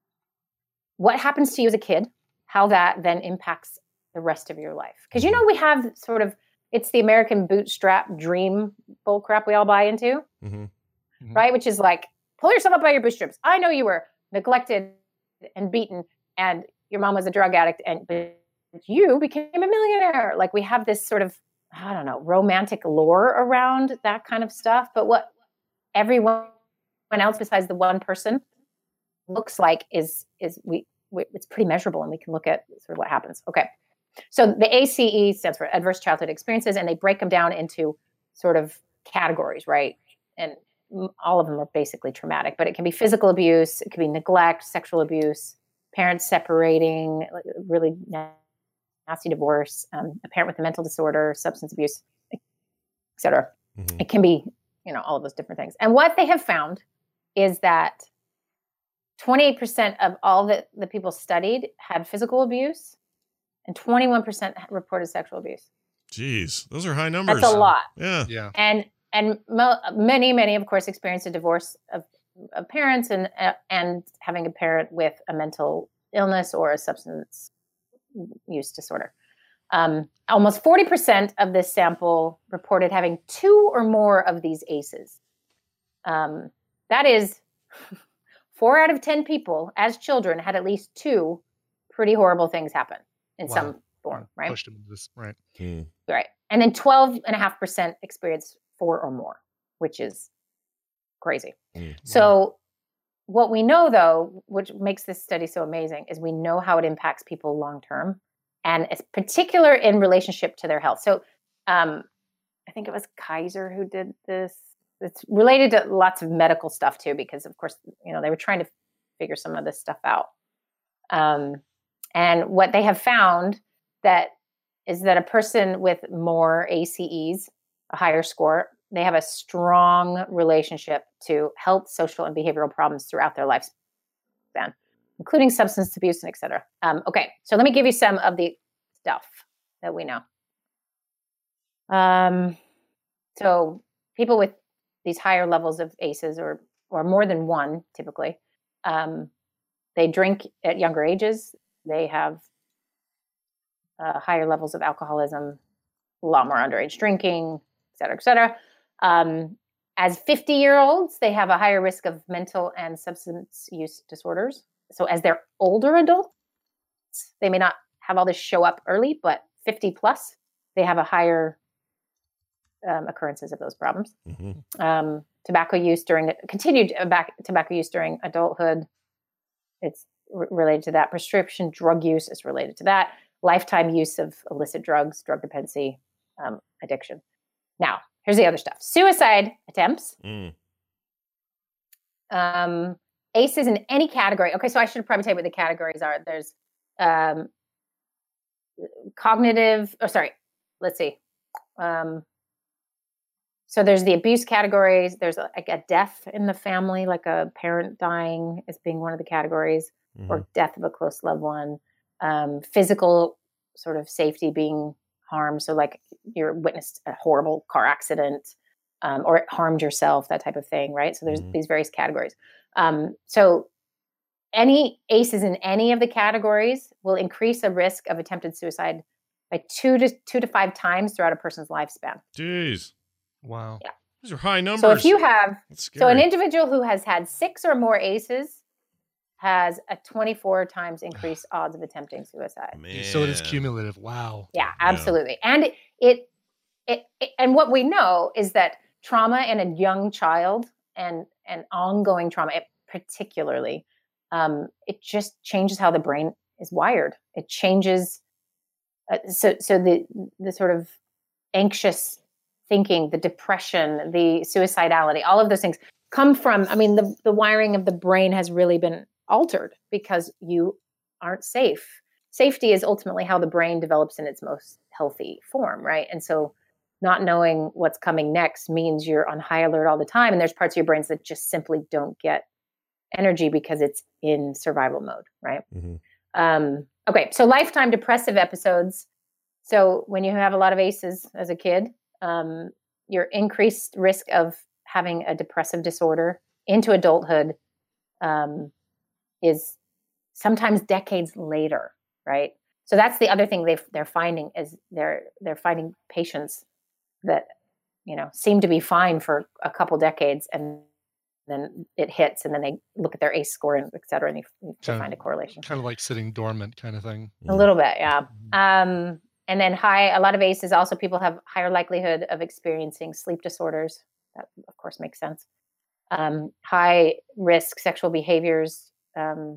what happens to you as a kid, how that then impacts the rest of your life. Because you know we have sort of it's the American bootstrap dream bullcrap we all buy into, Mm-hmm. right? Which is like pull yourself up by your bootstraps. I know you were neglected and beaten, and your mom was a drug addict, and but you became a millionaire. Like we have this sort of I don't know romantic lore around that kind of stuff. But what everyone else besides the one person looks like is is we, we it's pretty measurable, and we can look at sort of what happens. Okay, so the A C E stands for Adverse Childhood Experiences, and they break them down into sort of categories, right? And all of them are basically traumatic, but it can be physical abuse, it can be neglect, sexual abuse, parents separating, really nasty divorce, um, a parent with a mental disorder, substance abuse, et cetera. Mm-hmm. It can be, you know, all of those different things. And what they have found is that twenty-eight percent of all the, the people studied had physical abuse and twenty-one percent reported sexual abuse. Jeez, those are high numbers. That's a lot. Yeah. Yeah. And and mo- many, many, of course, experienced a divorce of, of parents and uh, and having a parent with a mental illness or a substance use disorder. Um, almost forty percent of this sample reported having two or more of these A C Es. Um, that is four out of ten people as children had at least two pretty horrible things happen in Wow. some form, right? Pushed him into this, right? Mm. Right. And then twelve and a half percent experienced four or more, which is crazy. Mm. So what we know though, which makes this study so amazing, is we know how it impacts people long-term and it's particular in relationship to their health. So um, I think it was Kaiser who did this. It's related to lots of medical stuff too, because of course, you know, they were trying to figure some of this stuff out. Um, and what they have found that is that a person with more A C Es, a higher score, they have a strong relationship to health, social, and behavioral problems throughout their lifespan. including substance abuse and et cetera. Um, okay, so let me give you some of the stuff that we know. Um, so people with these higher levels of A C Es, or or more than one, typically, um, they drink at younger ages. They have uh, higher levels of alcoholism, a lot more underage drinking, et cetera, et cetera. Um, as fifty-year-olds, they have a higher risk of mental and substance use disorders. So as they're older adults, they may not have all this show up early, but fifty plus, they have a higher um, occurrences of those problems. Mm-hmm. Um, tobacco use during continued tobacco use during adulthood, it's r- related to that. Prescription drug use is related to that. Lifetime use of illicit drugs, drug dependency, um, addiction. Now, here's the other stuff. Suicide attempts. Mm. Um, A C Es in any category. Okay, so I should probably tell you what the categories are. There's um, cognitive, oh, sorry, let's see. Um, so there's the abuse categories. There's a, like a death in the family, like a parent dying as being one of the categories, Mm-hmm. or death of a close loved one. Um, physical sort of safety being harmed. So like you're witnessed a horrible car accident, um, or it harmed yourself, that type of thing, right? So there's Mhm. these various categories. Um, so any A C Es in any of the categories will increase a risk of attempted suicide by two to two to five times throughout a person's lifespan. Jeez. Wow. Yeah. These are high numbers. So if you have, That's so an scary. individual who has had six or more A C Es has a twenty-four times increased odds of attempting suicide. Man. So it is cumulative. Wow. Yeah, absolutely. And it, it, it, it, and what we know is that trauma in a young child and, and ongoing trauma, it particularly, um, it just changes how the brain is wired. It changes. Uh, so, so the, the sort of anxious thinking, the depression, the suicidality, all of those things come from, I mean, the, the wiring of the brain has really been altered because you aren't safe. Safety is ultimately how the brain develops in its most healthy form, right? And so not knowing what's coming next means you're on high alert all the time. And there's parts of your brains that just simply don't get energy because it's in survival mode, right? Mhm. Um, okay, so lifetime depressive episodes. So when you have a lot of A C Es as a kid, um, your increased risk of having a depressive disorder into adulthood um, is sometimes decades later, right? So that's the other thing they they're finding is they're they're finding patients that, you know, seem to be fine for a couple decades, and then it hits, and then they look at their A C E score and et cetera, and they, they Kind of- find a correlation. Kind of like sitting dormant kind of thing. A little bit, yeah. Um, and then high, a lot of A C Es also people have higher likelihood of experiencing sleep disorders. That of course makes sense. Um, high risk sexual behaviors um,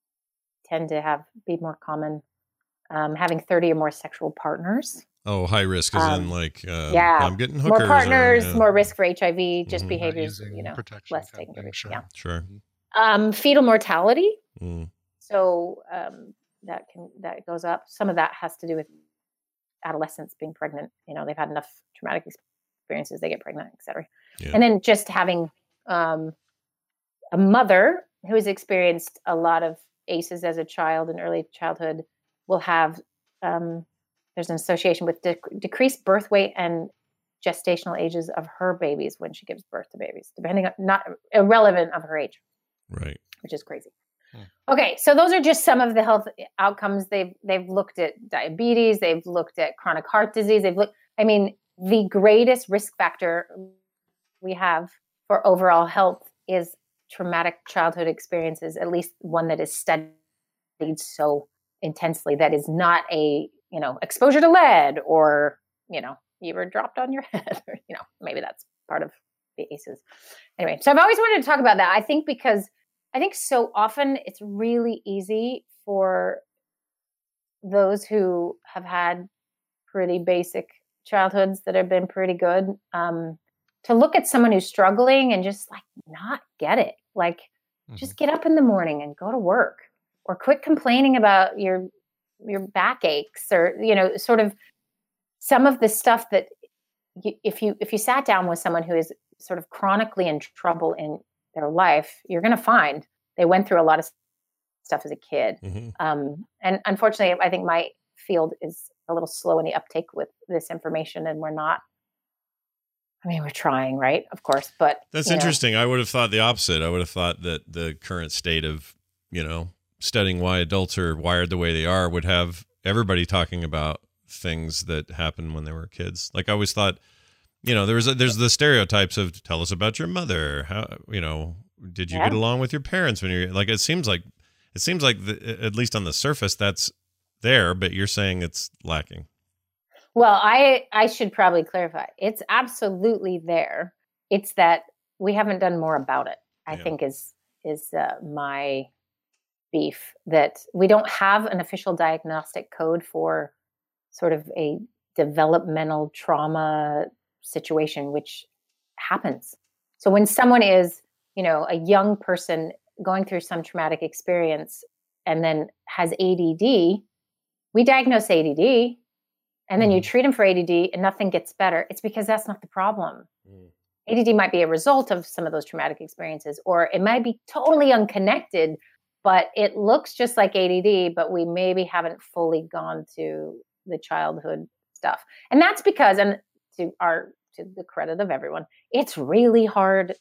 tend to have be more common. Um, having thirty or more sexual partners. Oh, high risk is Um, in like, uh, yeah. I'm getting hookers. More partners, or, yeah. more risk for H I V, just Mhm. Not behaviors, using you know, protection less kind of taking thing, risk. sure. Yeah. Sure. Um, fetal mortality. Mm. So um, that can that goes up. Some of that has to do with adolescents being pregnant. You know, they've had enough traumatic experiences, they get pregnant, et cetera. Yeah. And then just having um, a mother who has experienced a lot of A C Es as a child in early childhood will have, um, there's an association with dec- decreased birth weight and gestational ages of her babies when she gives birth to babies, depending on, not irrelevant of her age, Right. which is crazy. Hmm. Okay, so those are just some of the health outcomes. They've they've looked at diabetes, they've looked at chronic heart disease, they've looked, I mean, the greatest risk factor we have for overall health is traumatic childhood experiences, at least one that is studied so intensely, that is not a, you know, exposure to lead, or, you know, you were dropped on your head, or, you know, maybe that's part of the A C Es. Anyway, so I've always wanted to talk about that. I think because I think so often it's really easy for those who have had pretty basic childhoods that have been pretty good, um, to look at someone who's struggling and just like not get it. Like, Mm-hmm. just get up in the morning and go to work, or quit complaining about your your backaches, or, you know, sort of some of the stuff that you, if you if you sat down with someone who is sort of chronically in trouble in their life, you're going to find they went through a lot of stuff as a kid. Mm-hmm. Um, and unfortunately, I think my field is a little slow in the uptake with this information, and we're not. I mean, we're trying, right? Of course, but that's you know. interesting. I would have thought the opposite. I would have thought that the current state of, you know, studying why adults are wired the way they are would have everybody talking about things that happened when they were kids. Like I always thought, you know, there was a, there's the stereotypes of tell us about your mother. How, you know, did you Yeah. get along with your parents when you're like? It seems like it seems like the, at least on the surface that's there, but you're saying it's lacking. Well, I I should probably clarify. It's absolutely there. It's that we haven't done more about it. I Yeah. think is is uh, my beef, that we don't have an official diagnostic code for sort of a developmental trauma situation, which happens. So when someone is, you know, a young person going through some traumatic experience and then has A D D, we diagnose A D D. And then you treat them for A D D and nothing gets better. It's because that's not the problem. Mm. A D D might be a result of some of those traumatic experiences, or it might be totally unconnected, but it looks just like A D D, but we maybe haven't fully gone to the childhood stuff. And that's because, and to our, to the credit of everyone, it's really hard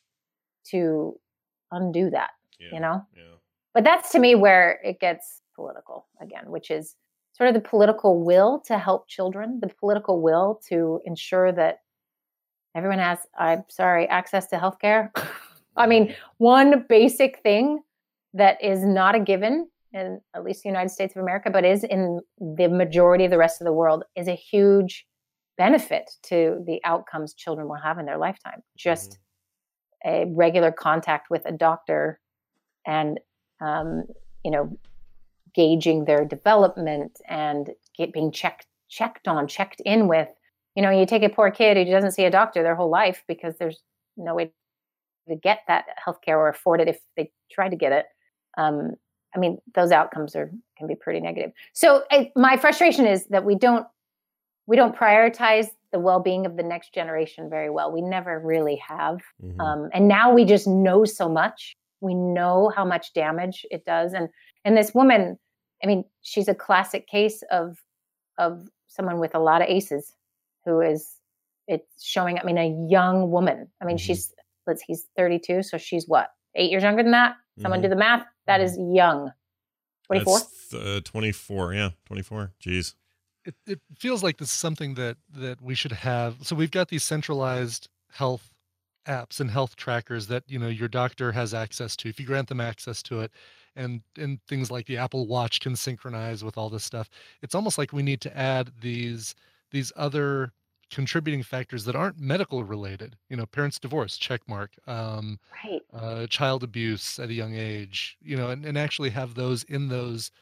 to undo that, Yeah. you know? Yeah. But that's to me where it gets political again, which is sort of the political will to help children, the political will to ensure that everyone has, I'm sorry, access to healthcare. I mean, one basic thing that is not a given in at least the United States of America, but is in the majority of the rest of the world, is a huge benefit to the outcomes children will have in their lifetime. Just mm-hmm. a regular contact with a doctor and, um, you know, gauging their development and get, being checked checked on, checked in with. You know, you take a poor kid who doesn't see a doctor their whole life because there's no way to get that healthcare or afford it if they try to get it. Um, I mean, those outcomes are can be pretty negative. So I, my frustration is that we don't we don't prioritize the well-being of the next generation very well. We never really have, mm-hmm. um, and now we just know so much. We know how much damage it does, and and this woman, I mean, she's a classic case of of someone with a lot of aces, who is it's showing. I mean, a young woman. I mean, mm-hmm. she's let's he's thirty-two, so she's what, eight years younger than that. Someone mm-hmm. do the math. That is young. twenty-four? That's uh, twenty-four, yeah, twenty-four. Jeez. It it feels like this is something that that we should have. So we've got these centralized health apps and health trackers that, you know, your doctor has access to if you grant them access to it, and and things like the Apple Watch can synchronize with all this stuff. It's almost like we need to add these these other contributing factors that aren't medical related, you know, parents divorce, check mark, um, right. uh, child abuse at a young age, you know, and, and actually have those in those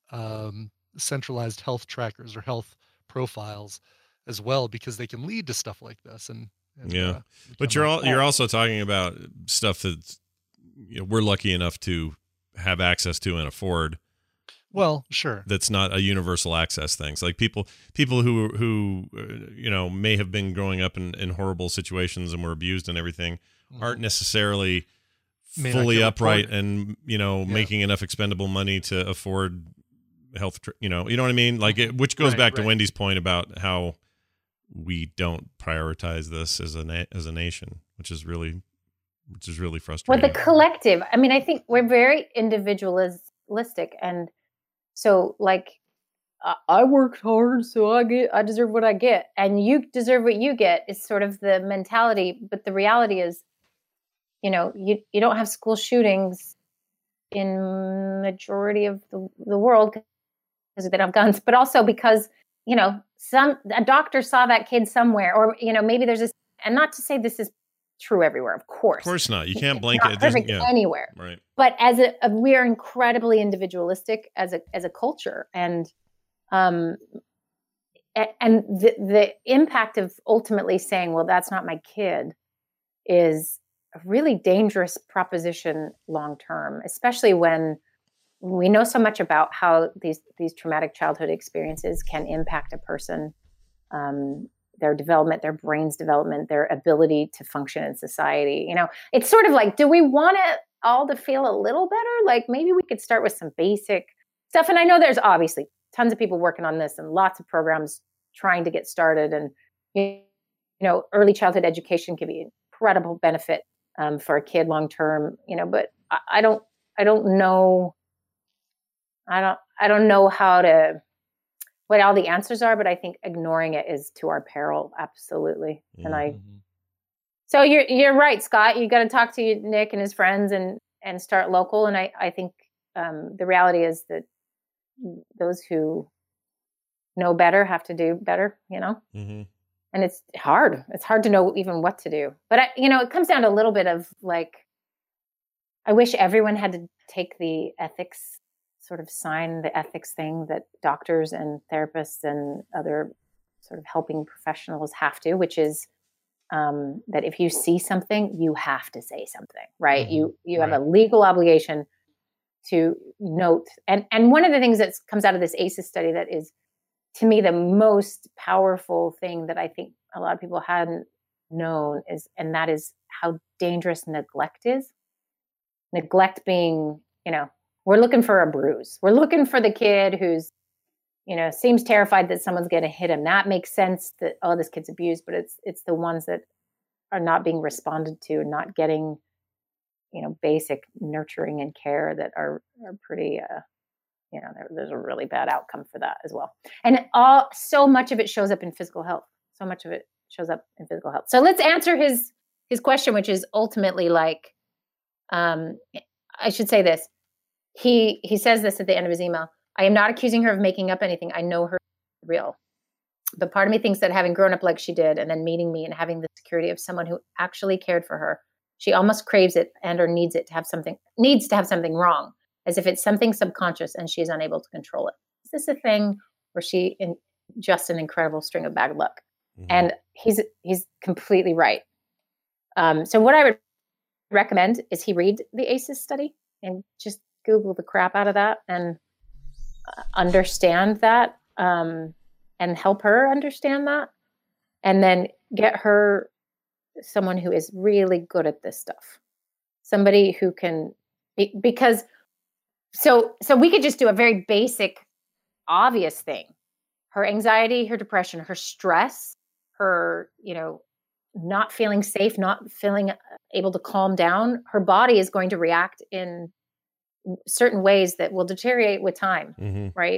um, centralized health trackers or health profiles as well, because they can lead to stuff like this. And, and yeah, uh, but you're all, you're also talking about stuff that, you know, we're lucky enough to have access to and afford. Well, sure. That's not a universal access things. Like people, people who who uh, you know, may have been growing up in, in horrible situations and were abused and everything, mm-hmm. aren't necessarily may fully upright and, you know, yeah. making enough expendable money to afford health. Tr- you know, you know what I mean? Like, it, which goes right, back right. to Wendy's point about how we don't prioritize this as a na- as a nation, which is really, which is really frustrating. Well, the collective. I mean, I think we're very individualistic and. So like, uh, I worked hard, so I get, I deserve what I get, and you deserve what you get is sort of the mentality. But the reality is, you know, you, you don't have school shootings in majority of the, the world because they don't have guns, but also because, you know, some, a doctor saw that kid somewhere, or, you know, maybe there's this, and not to say this is true everywhere, of course. Of course not. You can't blanket it. Perfect yeah. anywhere. Right. But as a, a, we are incredibly individualistic as a as a culture, and um, and the the impact of ultimately saying, well, that's not my kid, is a really dangerous proposition long term, especially when we know so much about how these these traumatic childhood experiences can impact a person. Um, their development, their brain's development, their ability to function in society. You know, it's sort of like, do we want to all to feel a little better, like maybe we could start with some basic stuff. And I know there's obviously tons of people working on this and lots of programs trying to get started. And, you know, early childhood education can be an incredible benefit um, for a kid long-term, you know, but I, I don't, I don't know. I don't, I don't know how to, what all the answers are, but I think ignoring it is to our peril. Absolutely. Mm-hmm. And I, so you're, you're right, Scott, you got to talk to Nick and his friends and, and start local. And I, I think um, the reality is that those who know better have to do better, you know, mm-hmm. and it's hard. It's hard to know even what to do, but I, you know, it comes down to a little bit of like, I wish everyone had to take the ethics sort of sign the ethics thing that doctors and therapists and other sort of helping professionals have to, which is um, that if you see something, you have to say something, right? Mm-hmm. You you right. have a legal obligation to note. And, and one of the things that comes out of this A C Es study that is, to me, the most powerful thing that I think a lot of people hadn't known is, and that is how dangerous neglect is. Neglect being, you know, we're looking for a bruise. We're looking for the kid who's, you know, seems terrified that someone's going to hit him. That makes sense that, oh, this kid's abused, but it's it's the ones that are not being responded to, not getting, you know, basic nurturing and care that are are pretty, uh, you know, there, there's a really bad outcome for that as well. And all so much of it shows up in physical health. So much of it shows up in physical health. So let's answer his his question, which is ultimately like, um, I should say this. He he says this at the end of his email. I am not accusing her of making up anything. I know her real. But part of me thinks that having grown up like she did and then meeting me and having the security of someone who actually cared for her, she almost craves it and or needs it to have something, needs to have something wrong, as if it's something subconscious and she is unable to control it. Is this a thing or she in just an incredible string of bad luck? Mm-hmm. And he's he's completely right. Um, so what I would recommend is he read the A C Es study and just Google the crap out of that and understand that um, and help her understand that. And then get her someone who is really good at this stuff. Somebody who can, because so, so we could just do a very basic, obvious thing. Her anxiety, her depression, her stress, her, you know, not feeling safe, not feeling able to calm down. Her body is going to react in certain ways that will deteriorate with time, mm-hmm. right?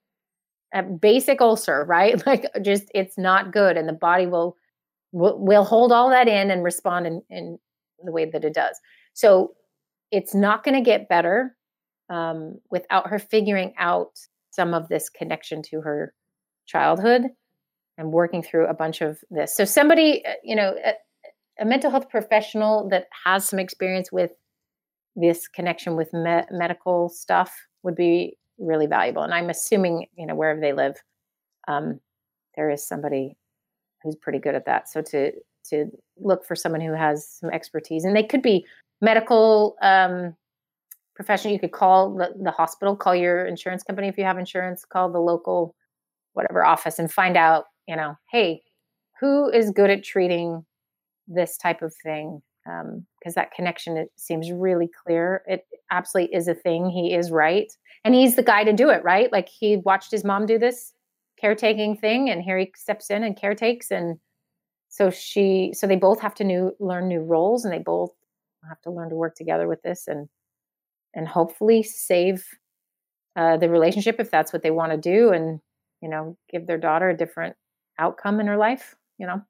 A basic ulcer, right? Like just, it's not good. And the body will, will, will hold all that in and respond in, in the way that it does. So it's not going to get better um, without her figuring out some of this connection to her childhood and working through a bunch of this. So somebody, you know, a, a mental health professional that has some experience with this connection with me- medical stuff would be really valuable. And I'm assuming, you know, wherever they live, um, there is somebody who's pretty good at that. So to, to look for someone who has some expertise, and they could be medical um, professional. You could call the, the hospital, call your insurance company. If you have insurance, call the local, whatever office and find out, you know, hey, who is good at treating this type of thing? Um, because that connection, it seems really clear. It absolutely is a thing. He is right. And he's the guy to do it, right? Like he watched his mom do this caretaking thing and here he steps in and caretakes. And so she, so they both have to new, learn new roles and they both have to learn to work together with this and, and hopefully save uh, the relationship if that's what they want to do and, you know, give their daughter a different outcome in her life, you know?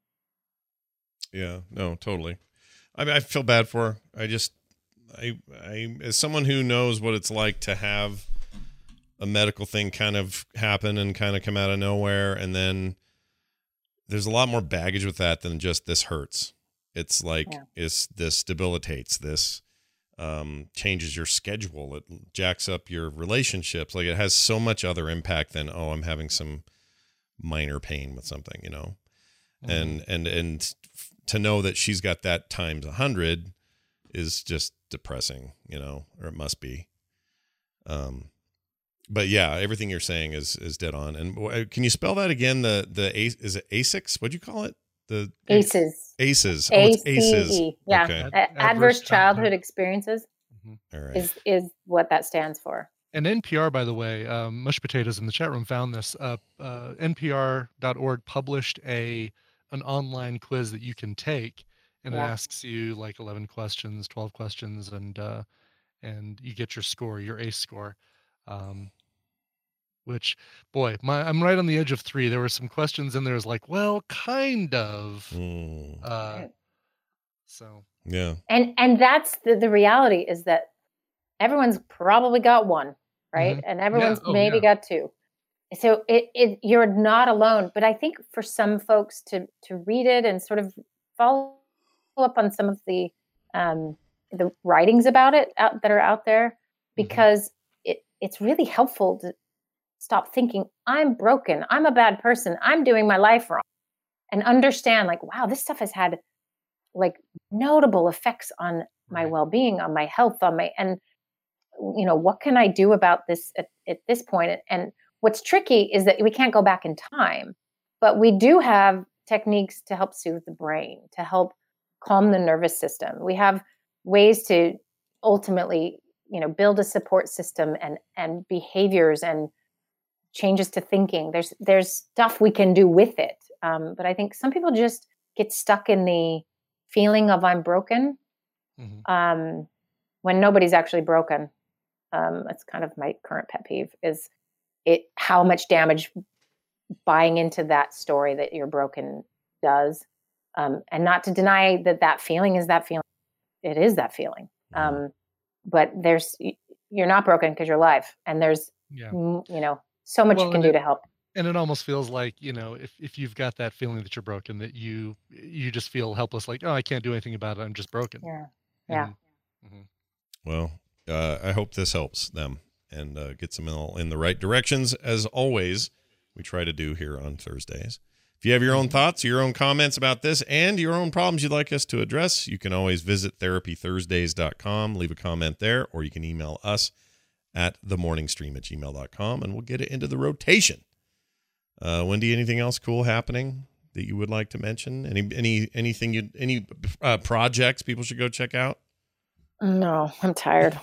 Yeah, no, totally. I mean, I feel bad for her. I just, I, I, as someone who knows what it's like to have a medical thing kind of happen and kind of come out of nowhere, and then there's a lot more baggage with that than just this hurts. It's like, yeah. it's this debilitates, this um, changes your schedule. It jacks up your relationships. Like it has so much other impact than, oh, I'm having some minor pain with something, you know? Mm-hmm. And, and, and to know that she's got that times a hundred is just depressing, you know, or it must be. Um, but yeah, everything you're saying is, is dead on. And can you spell that again? The, the, A, is it A C E S? What'd you call it? The A C Es. A C Es. Oh, it's A C Es. Yeah. Okay. Adverse, Adverse childhood, childhood experiences. Mm-hmm. All right. is is what that stands for. And N P R, by the way, um, Mush Potatoes in the chat room found this. Uh, uh, N P R dot org published a an online quiz that you can take, and Yeah. it asks you like eleven questions, twelve questions, and uh, and you get your score, your ACE score. Um, which, boy, my I'm right on the edge of three. There were some questions in there, was like, well, kind of. Mm, Uh, Right. so yeah. And and that's the, the reality is that everyone's probably got one, right? Mhm. And everyone's Yeah. Oh, maybe yeah. got two. So it, it you're not alone. But I think for some folks to to read it and sort of follow up on some of the um, the writings about it out, that are out there, because it it's really helpful to stop thinking I'm broken, I'm a bad person, I'm doing my life wrong, and understand like, wow, this stuff has had like notable effects on my Right. well-being, on my health, on my and you know, what can I do about this at, at this point? And what's tricky is that we can't go back in time, but we do have techniques to help soothe the brain, to help calm the nervous system. We have ways to ultimately, you know, build a support system and and behaviors and changes to thinking. There's there's stuff we can do with it. Um, but I think some people just get stuck in the feeling of I'm broken Mhm. um, when nobody's actually broken. Um, that's kind of my current pet peeve is it how much damage buying into that story that you're broken does. Um, and not to deny that that feeling is that feeling. It is that feeling. Um, but there's, you're not broken because you're alive. And there's, Yeah. mm, you know, so much Well, you can and do it- to help. And it almost feels like, you know, if, if you've got that feeling that you're broken, that you you just feel helpless, like, oh, I can't do anything about it. I'm just broken. Yeah. Yeah. And- mhm. Well, uh, I hope this helps them and uh, gets them all in the right directions. As always, we try to do here on Thursdays. If you have your own thoughts, your own comments about this, and your own problems you'd like us to address, you can always visit therapy thursdays dot com, leave a comment there, or you can email us at themorningstream at gmail dot com, and we'll get it into the rotation. Uh, Wendy, anything else cool happening that you would like to mention? Any any anything you any uh, projects people should go check out? No, I'm tired.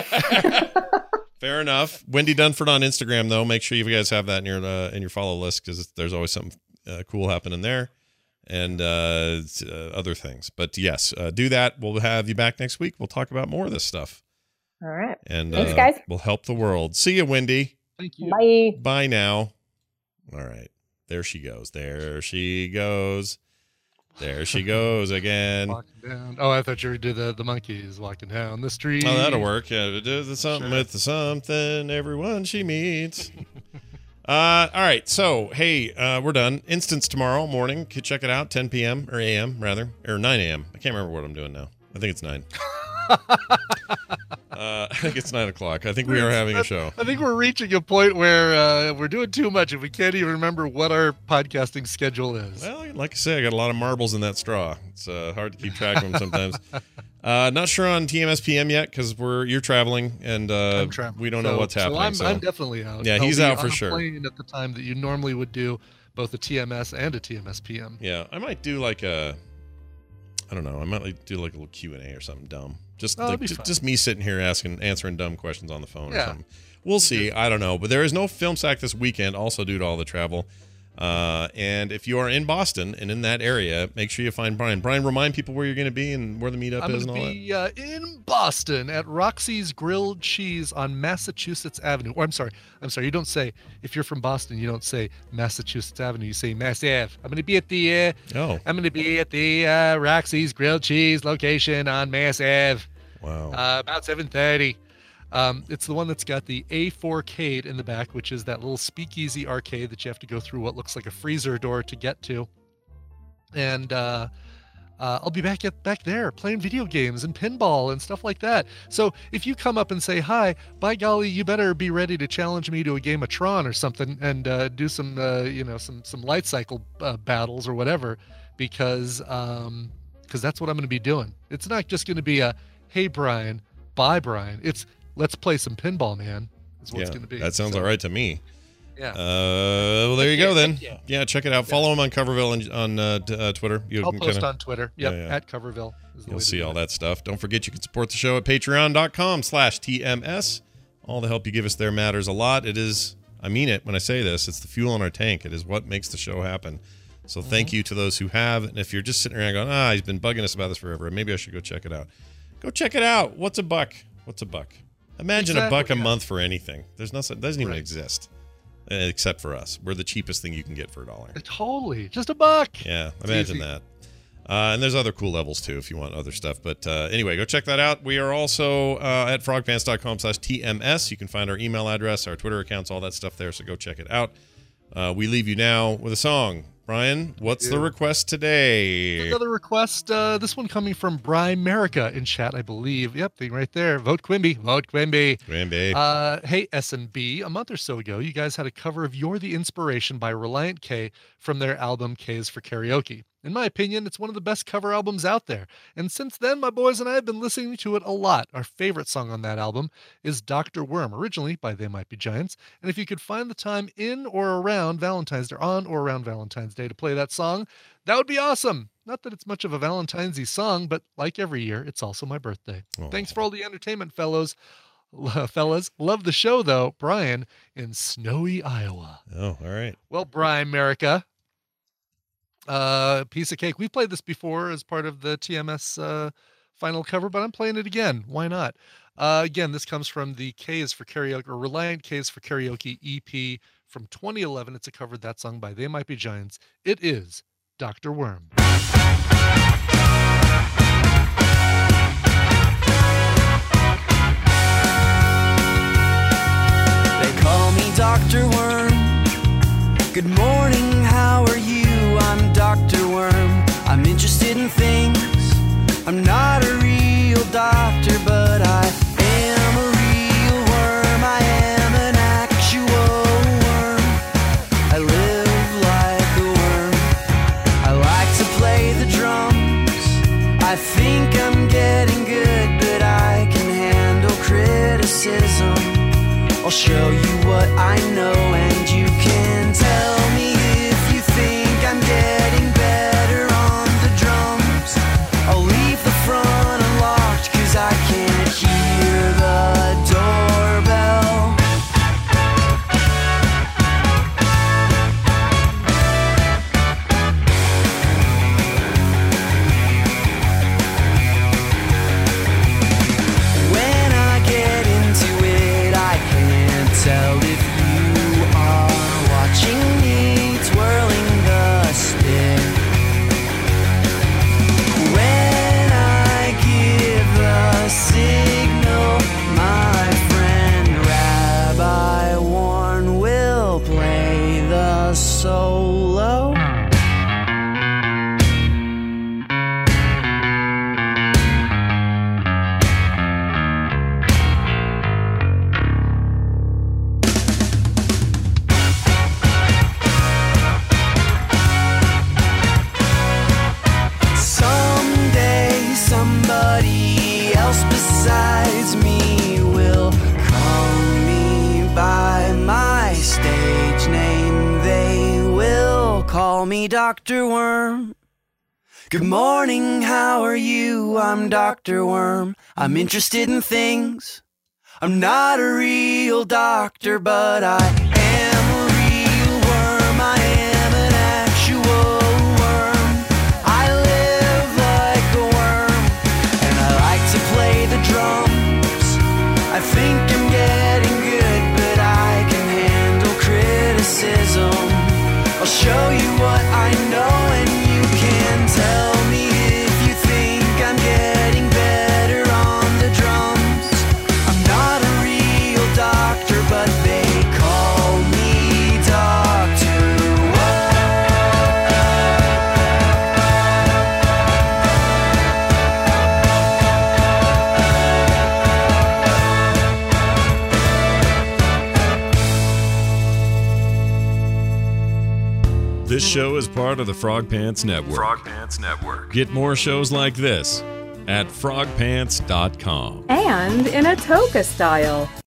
Fair enough. Wendy Dunford on Instagram, though. Make sure you guys have that in your uh, in your follow list because there's always something uh, cool happening there and uh, uh, other things. But yes, uh, do that. We'll have you back next week. We'll talk about more of this stuff. All right. And Thanks, uh, guys. we'll help the world. See you, Wendy. Thank you. Bye. Bye now. All right. There she goes. There she goes. There she goes again. Walking down. Oh, I thought you did the, the monkeys walking down the street. Oh, that'll work. Yeah, it does something Sure. with the something, everyone she meets. uh, all right. So, hey, uh, we're done. Instance tomorrow morning. Could check it out. ten p.m. or a m rather, or nine a.m. I can't remember what I'm doing now. I think it's nine. uh, I think it's nine o'clock. I think we are having a show. I think we're reaching a point where uh, we're doing too much and we can't even remember what our podcasting schedule is. Well, like I say, I got a lot of marbles in that straw. It's uh, hard to keep track of them sometimes. Uh, not sure on T M S P M yet because we're you're traveling and uh, I'm traveling. we don't know So- what's happening. So I'm, so. I'm definitely out. Yeah, I'll he's be out on for a sure. plane at the time that you normally would do both a T M S and a T M S P M. Yeah, I might do like a, I don't know. I might like do like a little Q and A or something dumb. Just Oh, that'd like be ju- fun. just me sitting here asking, answering dumb questions on the phone or Yeah. something. We'll see. I don't know. But there is no film sack this weekend, also due to all the travel. Uh, and if you are in Boston and in that area, make sure you find Brian. Brian, remind people where you're going to be and where the meetup I'm is going and all to be uh, in Boston at Roxy's Grilled Cheese on Massachusetts Avenue. Or I'm sorry, I'm sorry. You don't say, if you're from Boston, you don't say Massachusetts Avenue. You say Mass Ave. I'm going to be at the, uh, that. Oh, I'm going to be at the uh, Roxy's Grilled Cheese location on Mass Ave. wow. Uh, about seven thirty. Um, it's the one that's got the A four-cade in the back, which is that little speakeasy arcade that you have to go through what looks like a freezer door to get to. And uh, uh, I'll be back at back there playing video games and pinball and stuff like that. So if you come up and say hi, by golly, you better be ready to challenge me to a game of Tron or something and uh, do some, uh, you know, some some light cycle uh, battles or whatever, because um, because that's what I'm going to be doing. It's not just going to be a hey Brian, bye Brian. It's let's play some pinball, man. Is what Yeah, it's going to be. that sounds So, all right to me. Yeah. Uh, well, there you go then. Yeah. Yeah, check it out. Follow him on Coverville and on uh, t- uh, Twitter. You I'll can post kinda- on Twitter. Yep, Yeah, yeah. at Coverville. is the You'll way to see do all it. that stuff. Don't forget you can support the show at patreon.com slash TMS. All the help you give us there matters a lot. It is, I mean it when I say this, it's the fuel in our tank. It is what makes the show happen. So thank Mm-hmm. you to those who have. And if you're just sitting around going, ah, he's been bugging us about this forever, maybe I should go check it out. Go check it out. What's a buck? What's a buck? Imagine Exactly, a buck a yeah. month for anything. There's nothing, it doesn't even Right. exist. uh, Except for us. We're the cheapest thing you can get for a dollar. Totally. Just a buck. Yeah, imagine easy. that. Uh, and there's other cool levels too if you want other stuff. But uh, anyway, go check that out. We are also uh, at frogpants.com slash TMS. You can find our email address, our Twitter accounts, all that stuff there. So go check it out. Uh, we leave you now with a song. Brian, what's Yeah. the request today? Another request. Uh, this one coming from Brian America in chat, I believe. Yep, thing right there. Vote Quimby. Vote Quimby. Quimby. Uh, hey, S and B. A month or so ago, you guys had a cover of You're the Inspiration by Reliant K from their album K is for Karaoke. In my opinion, it's one of the best cover albums out there. And since then, my boys and I have been listening to it a lot. Our favorite song on that album is Doctor Worm, originally by They Might Be Giants. And if you could find the time in or around Valentine's Day, on or around Valentine's Day to play that song, that would be awesome. Not that it's much of a Valentine's-y song, but like every year, it's also my birthday. Aw. Thanks for all the entertainment, fellows. Fellas, love the show, though. Brian in snowy Iowa. Oh, all right. Well, Brian America, uh, piece of cake. We've played this before as part of the T M S uh, final cover, but I'm playing it again. Why not? Uh, again, this comes from the K is for Karaoke, or Reliant K is for Karaoke E P from twenty eleven. It's a cover of that song by They Might Be Giants. It is Doctor Worm. They call me Doctor Worm. Good morning, how are you? I'm Doctor Worm. I'm interested in things. I'm not a real doctor, but I am a real worm. I am an actual worm. I live like a worm. I like to play the drums. I think I'm getting good, but I can handle criticism. I'll show you what I know, and you can tell me if you think I'm getting better on the drums. I'll leave the front unlocked, cause I can't hear the doorbell. When I get into it, I can't tell if you are watching me twirling the stick. When I give the signal, my friend Rabbi Warren will play the solo. Someday somebody else besides me will call me by my stage name. They will call me Doctor Worm. Good morning, how are you? I'm Doctor Worm. I'm interested in things. I'm not a real doctor, but I am a real worm. I am an actual worm. I live like a worm, and I like to play the drums. I think I'm getting good, but I can handle criticism. I'll show you what I know, and you can tell me if you think I'm getting better on the drums. I'm not a real doctor, but they call me Doctor This show is part of the Frog Pants Network. Frog Pants Network. Get more shows like this at frog pants dot com. And in a toga style.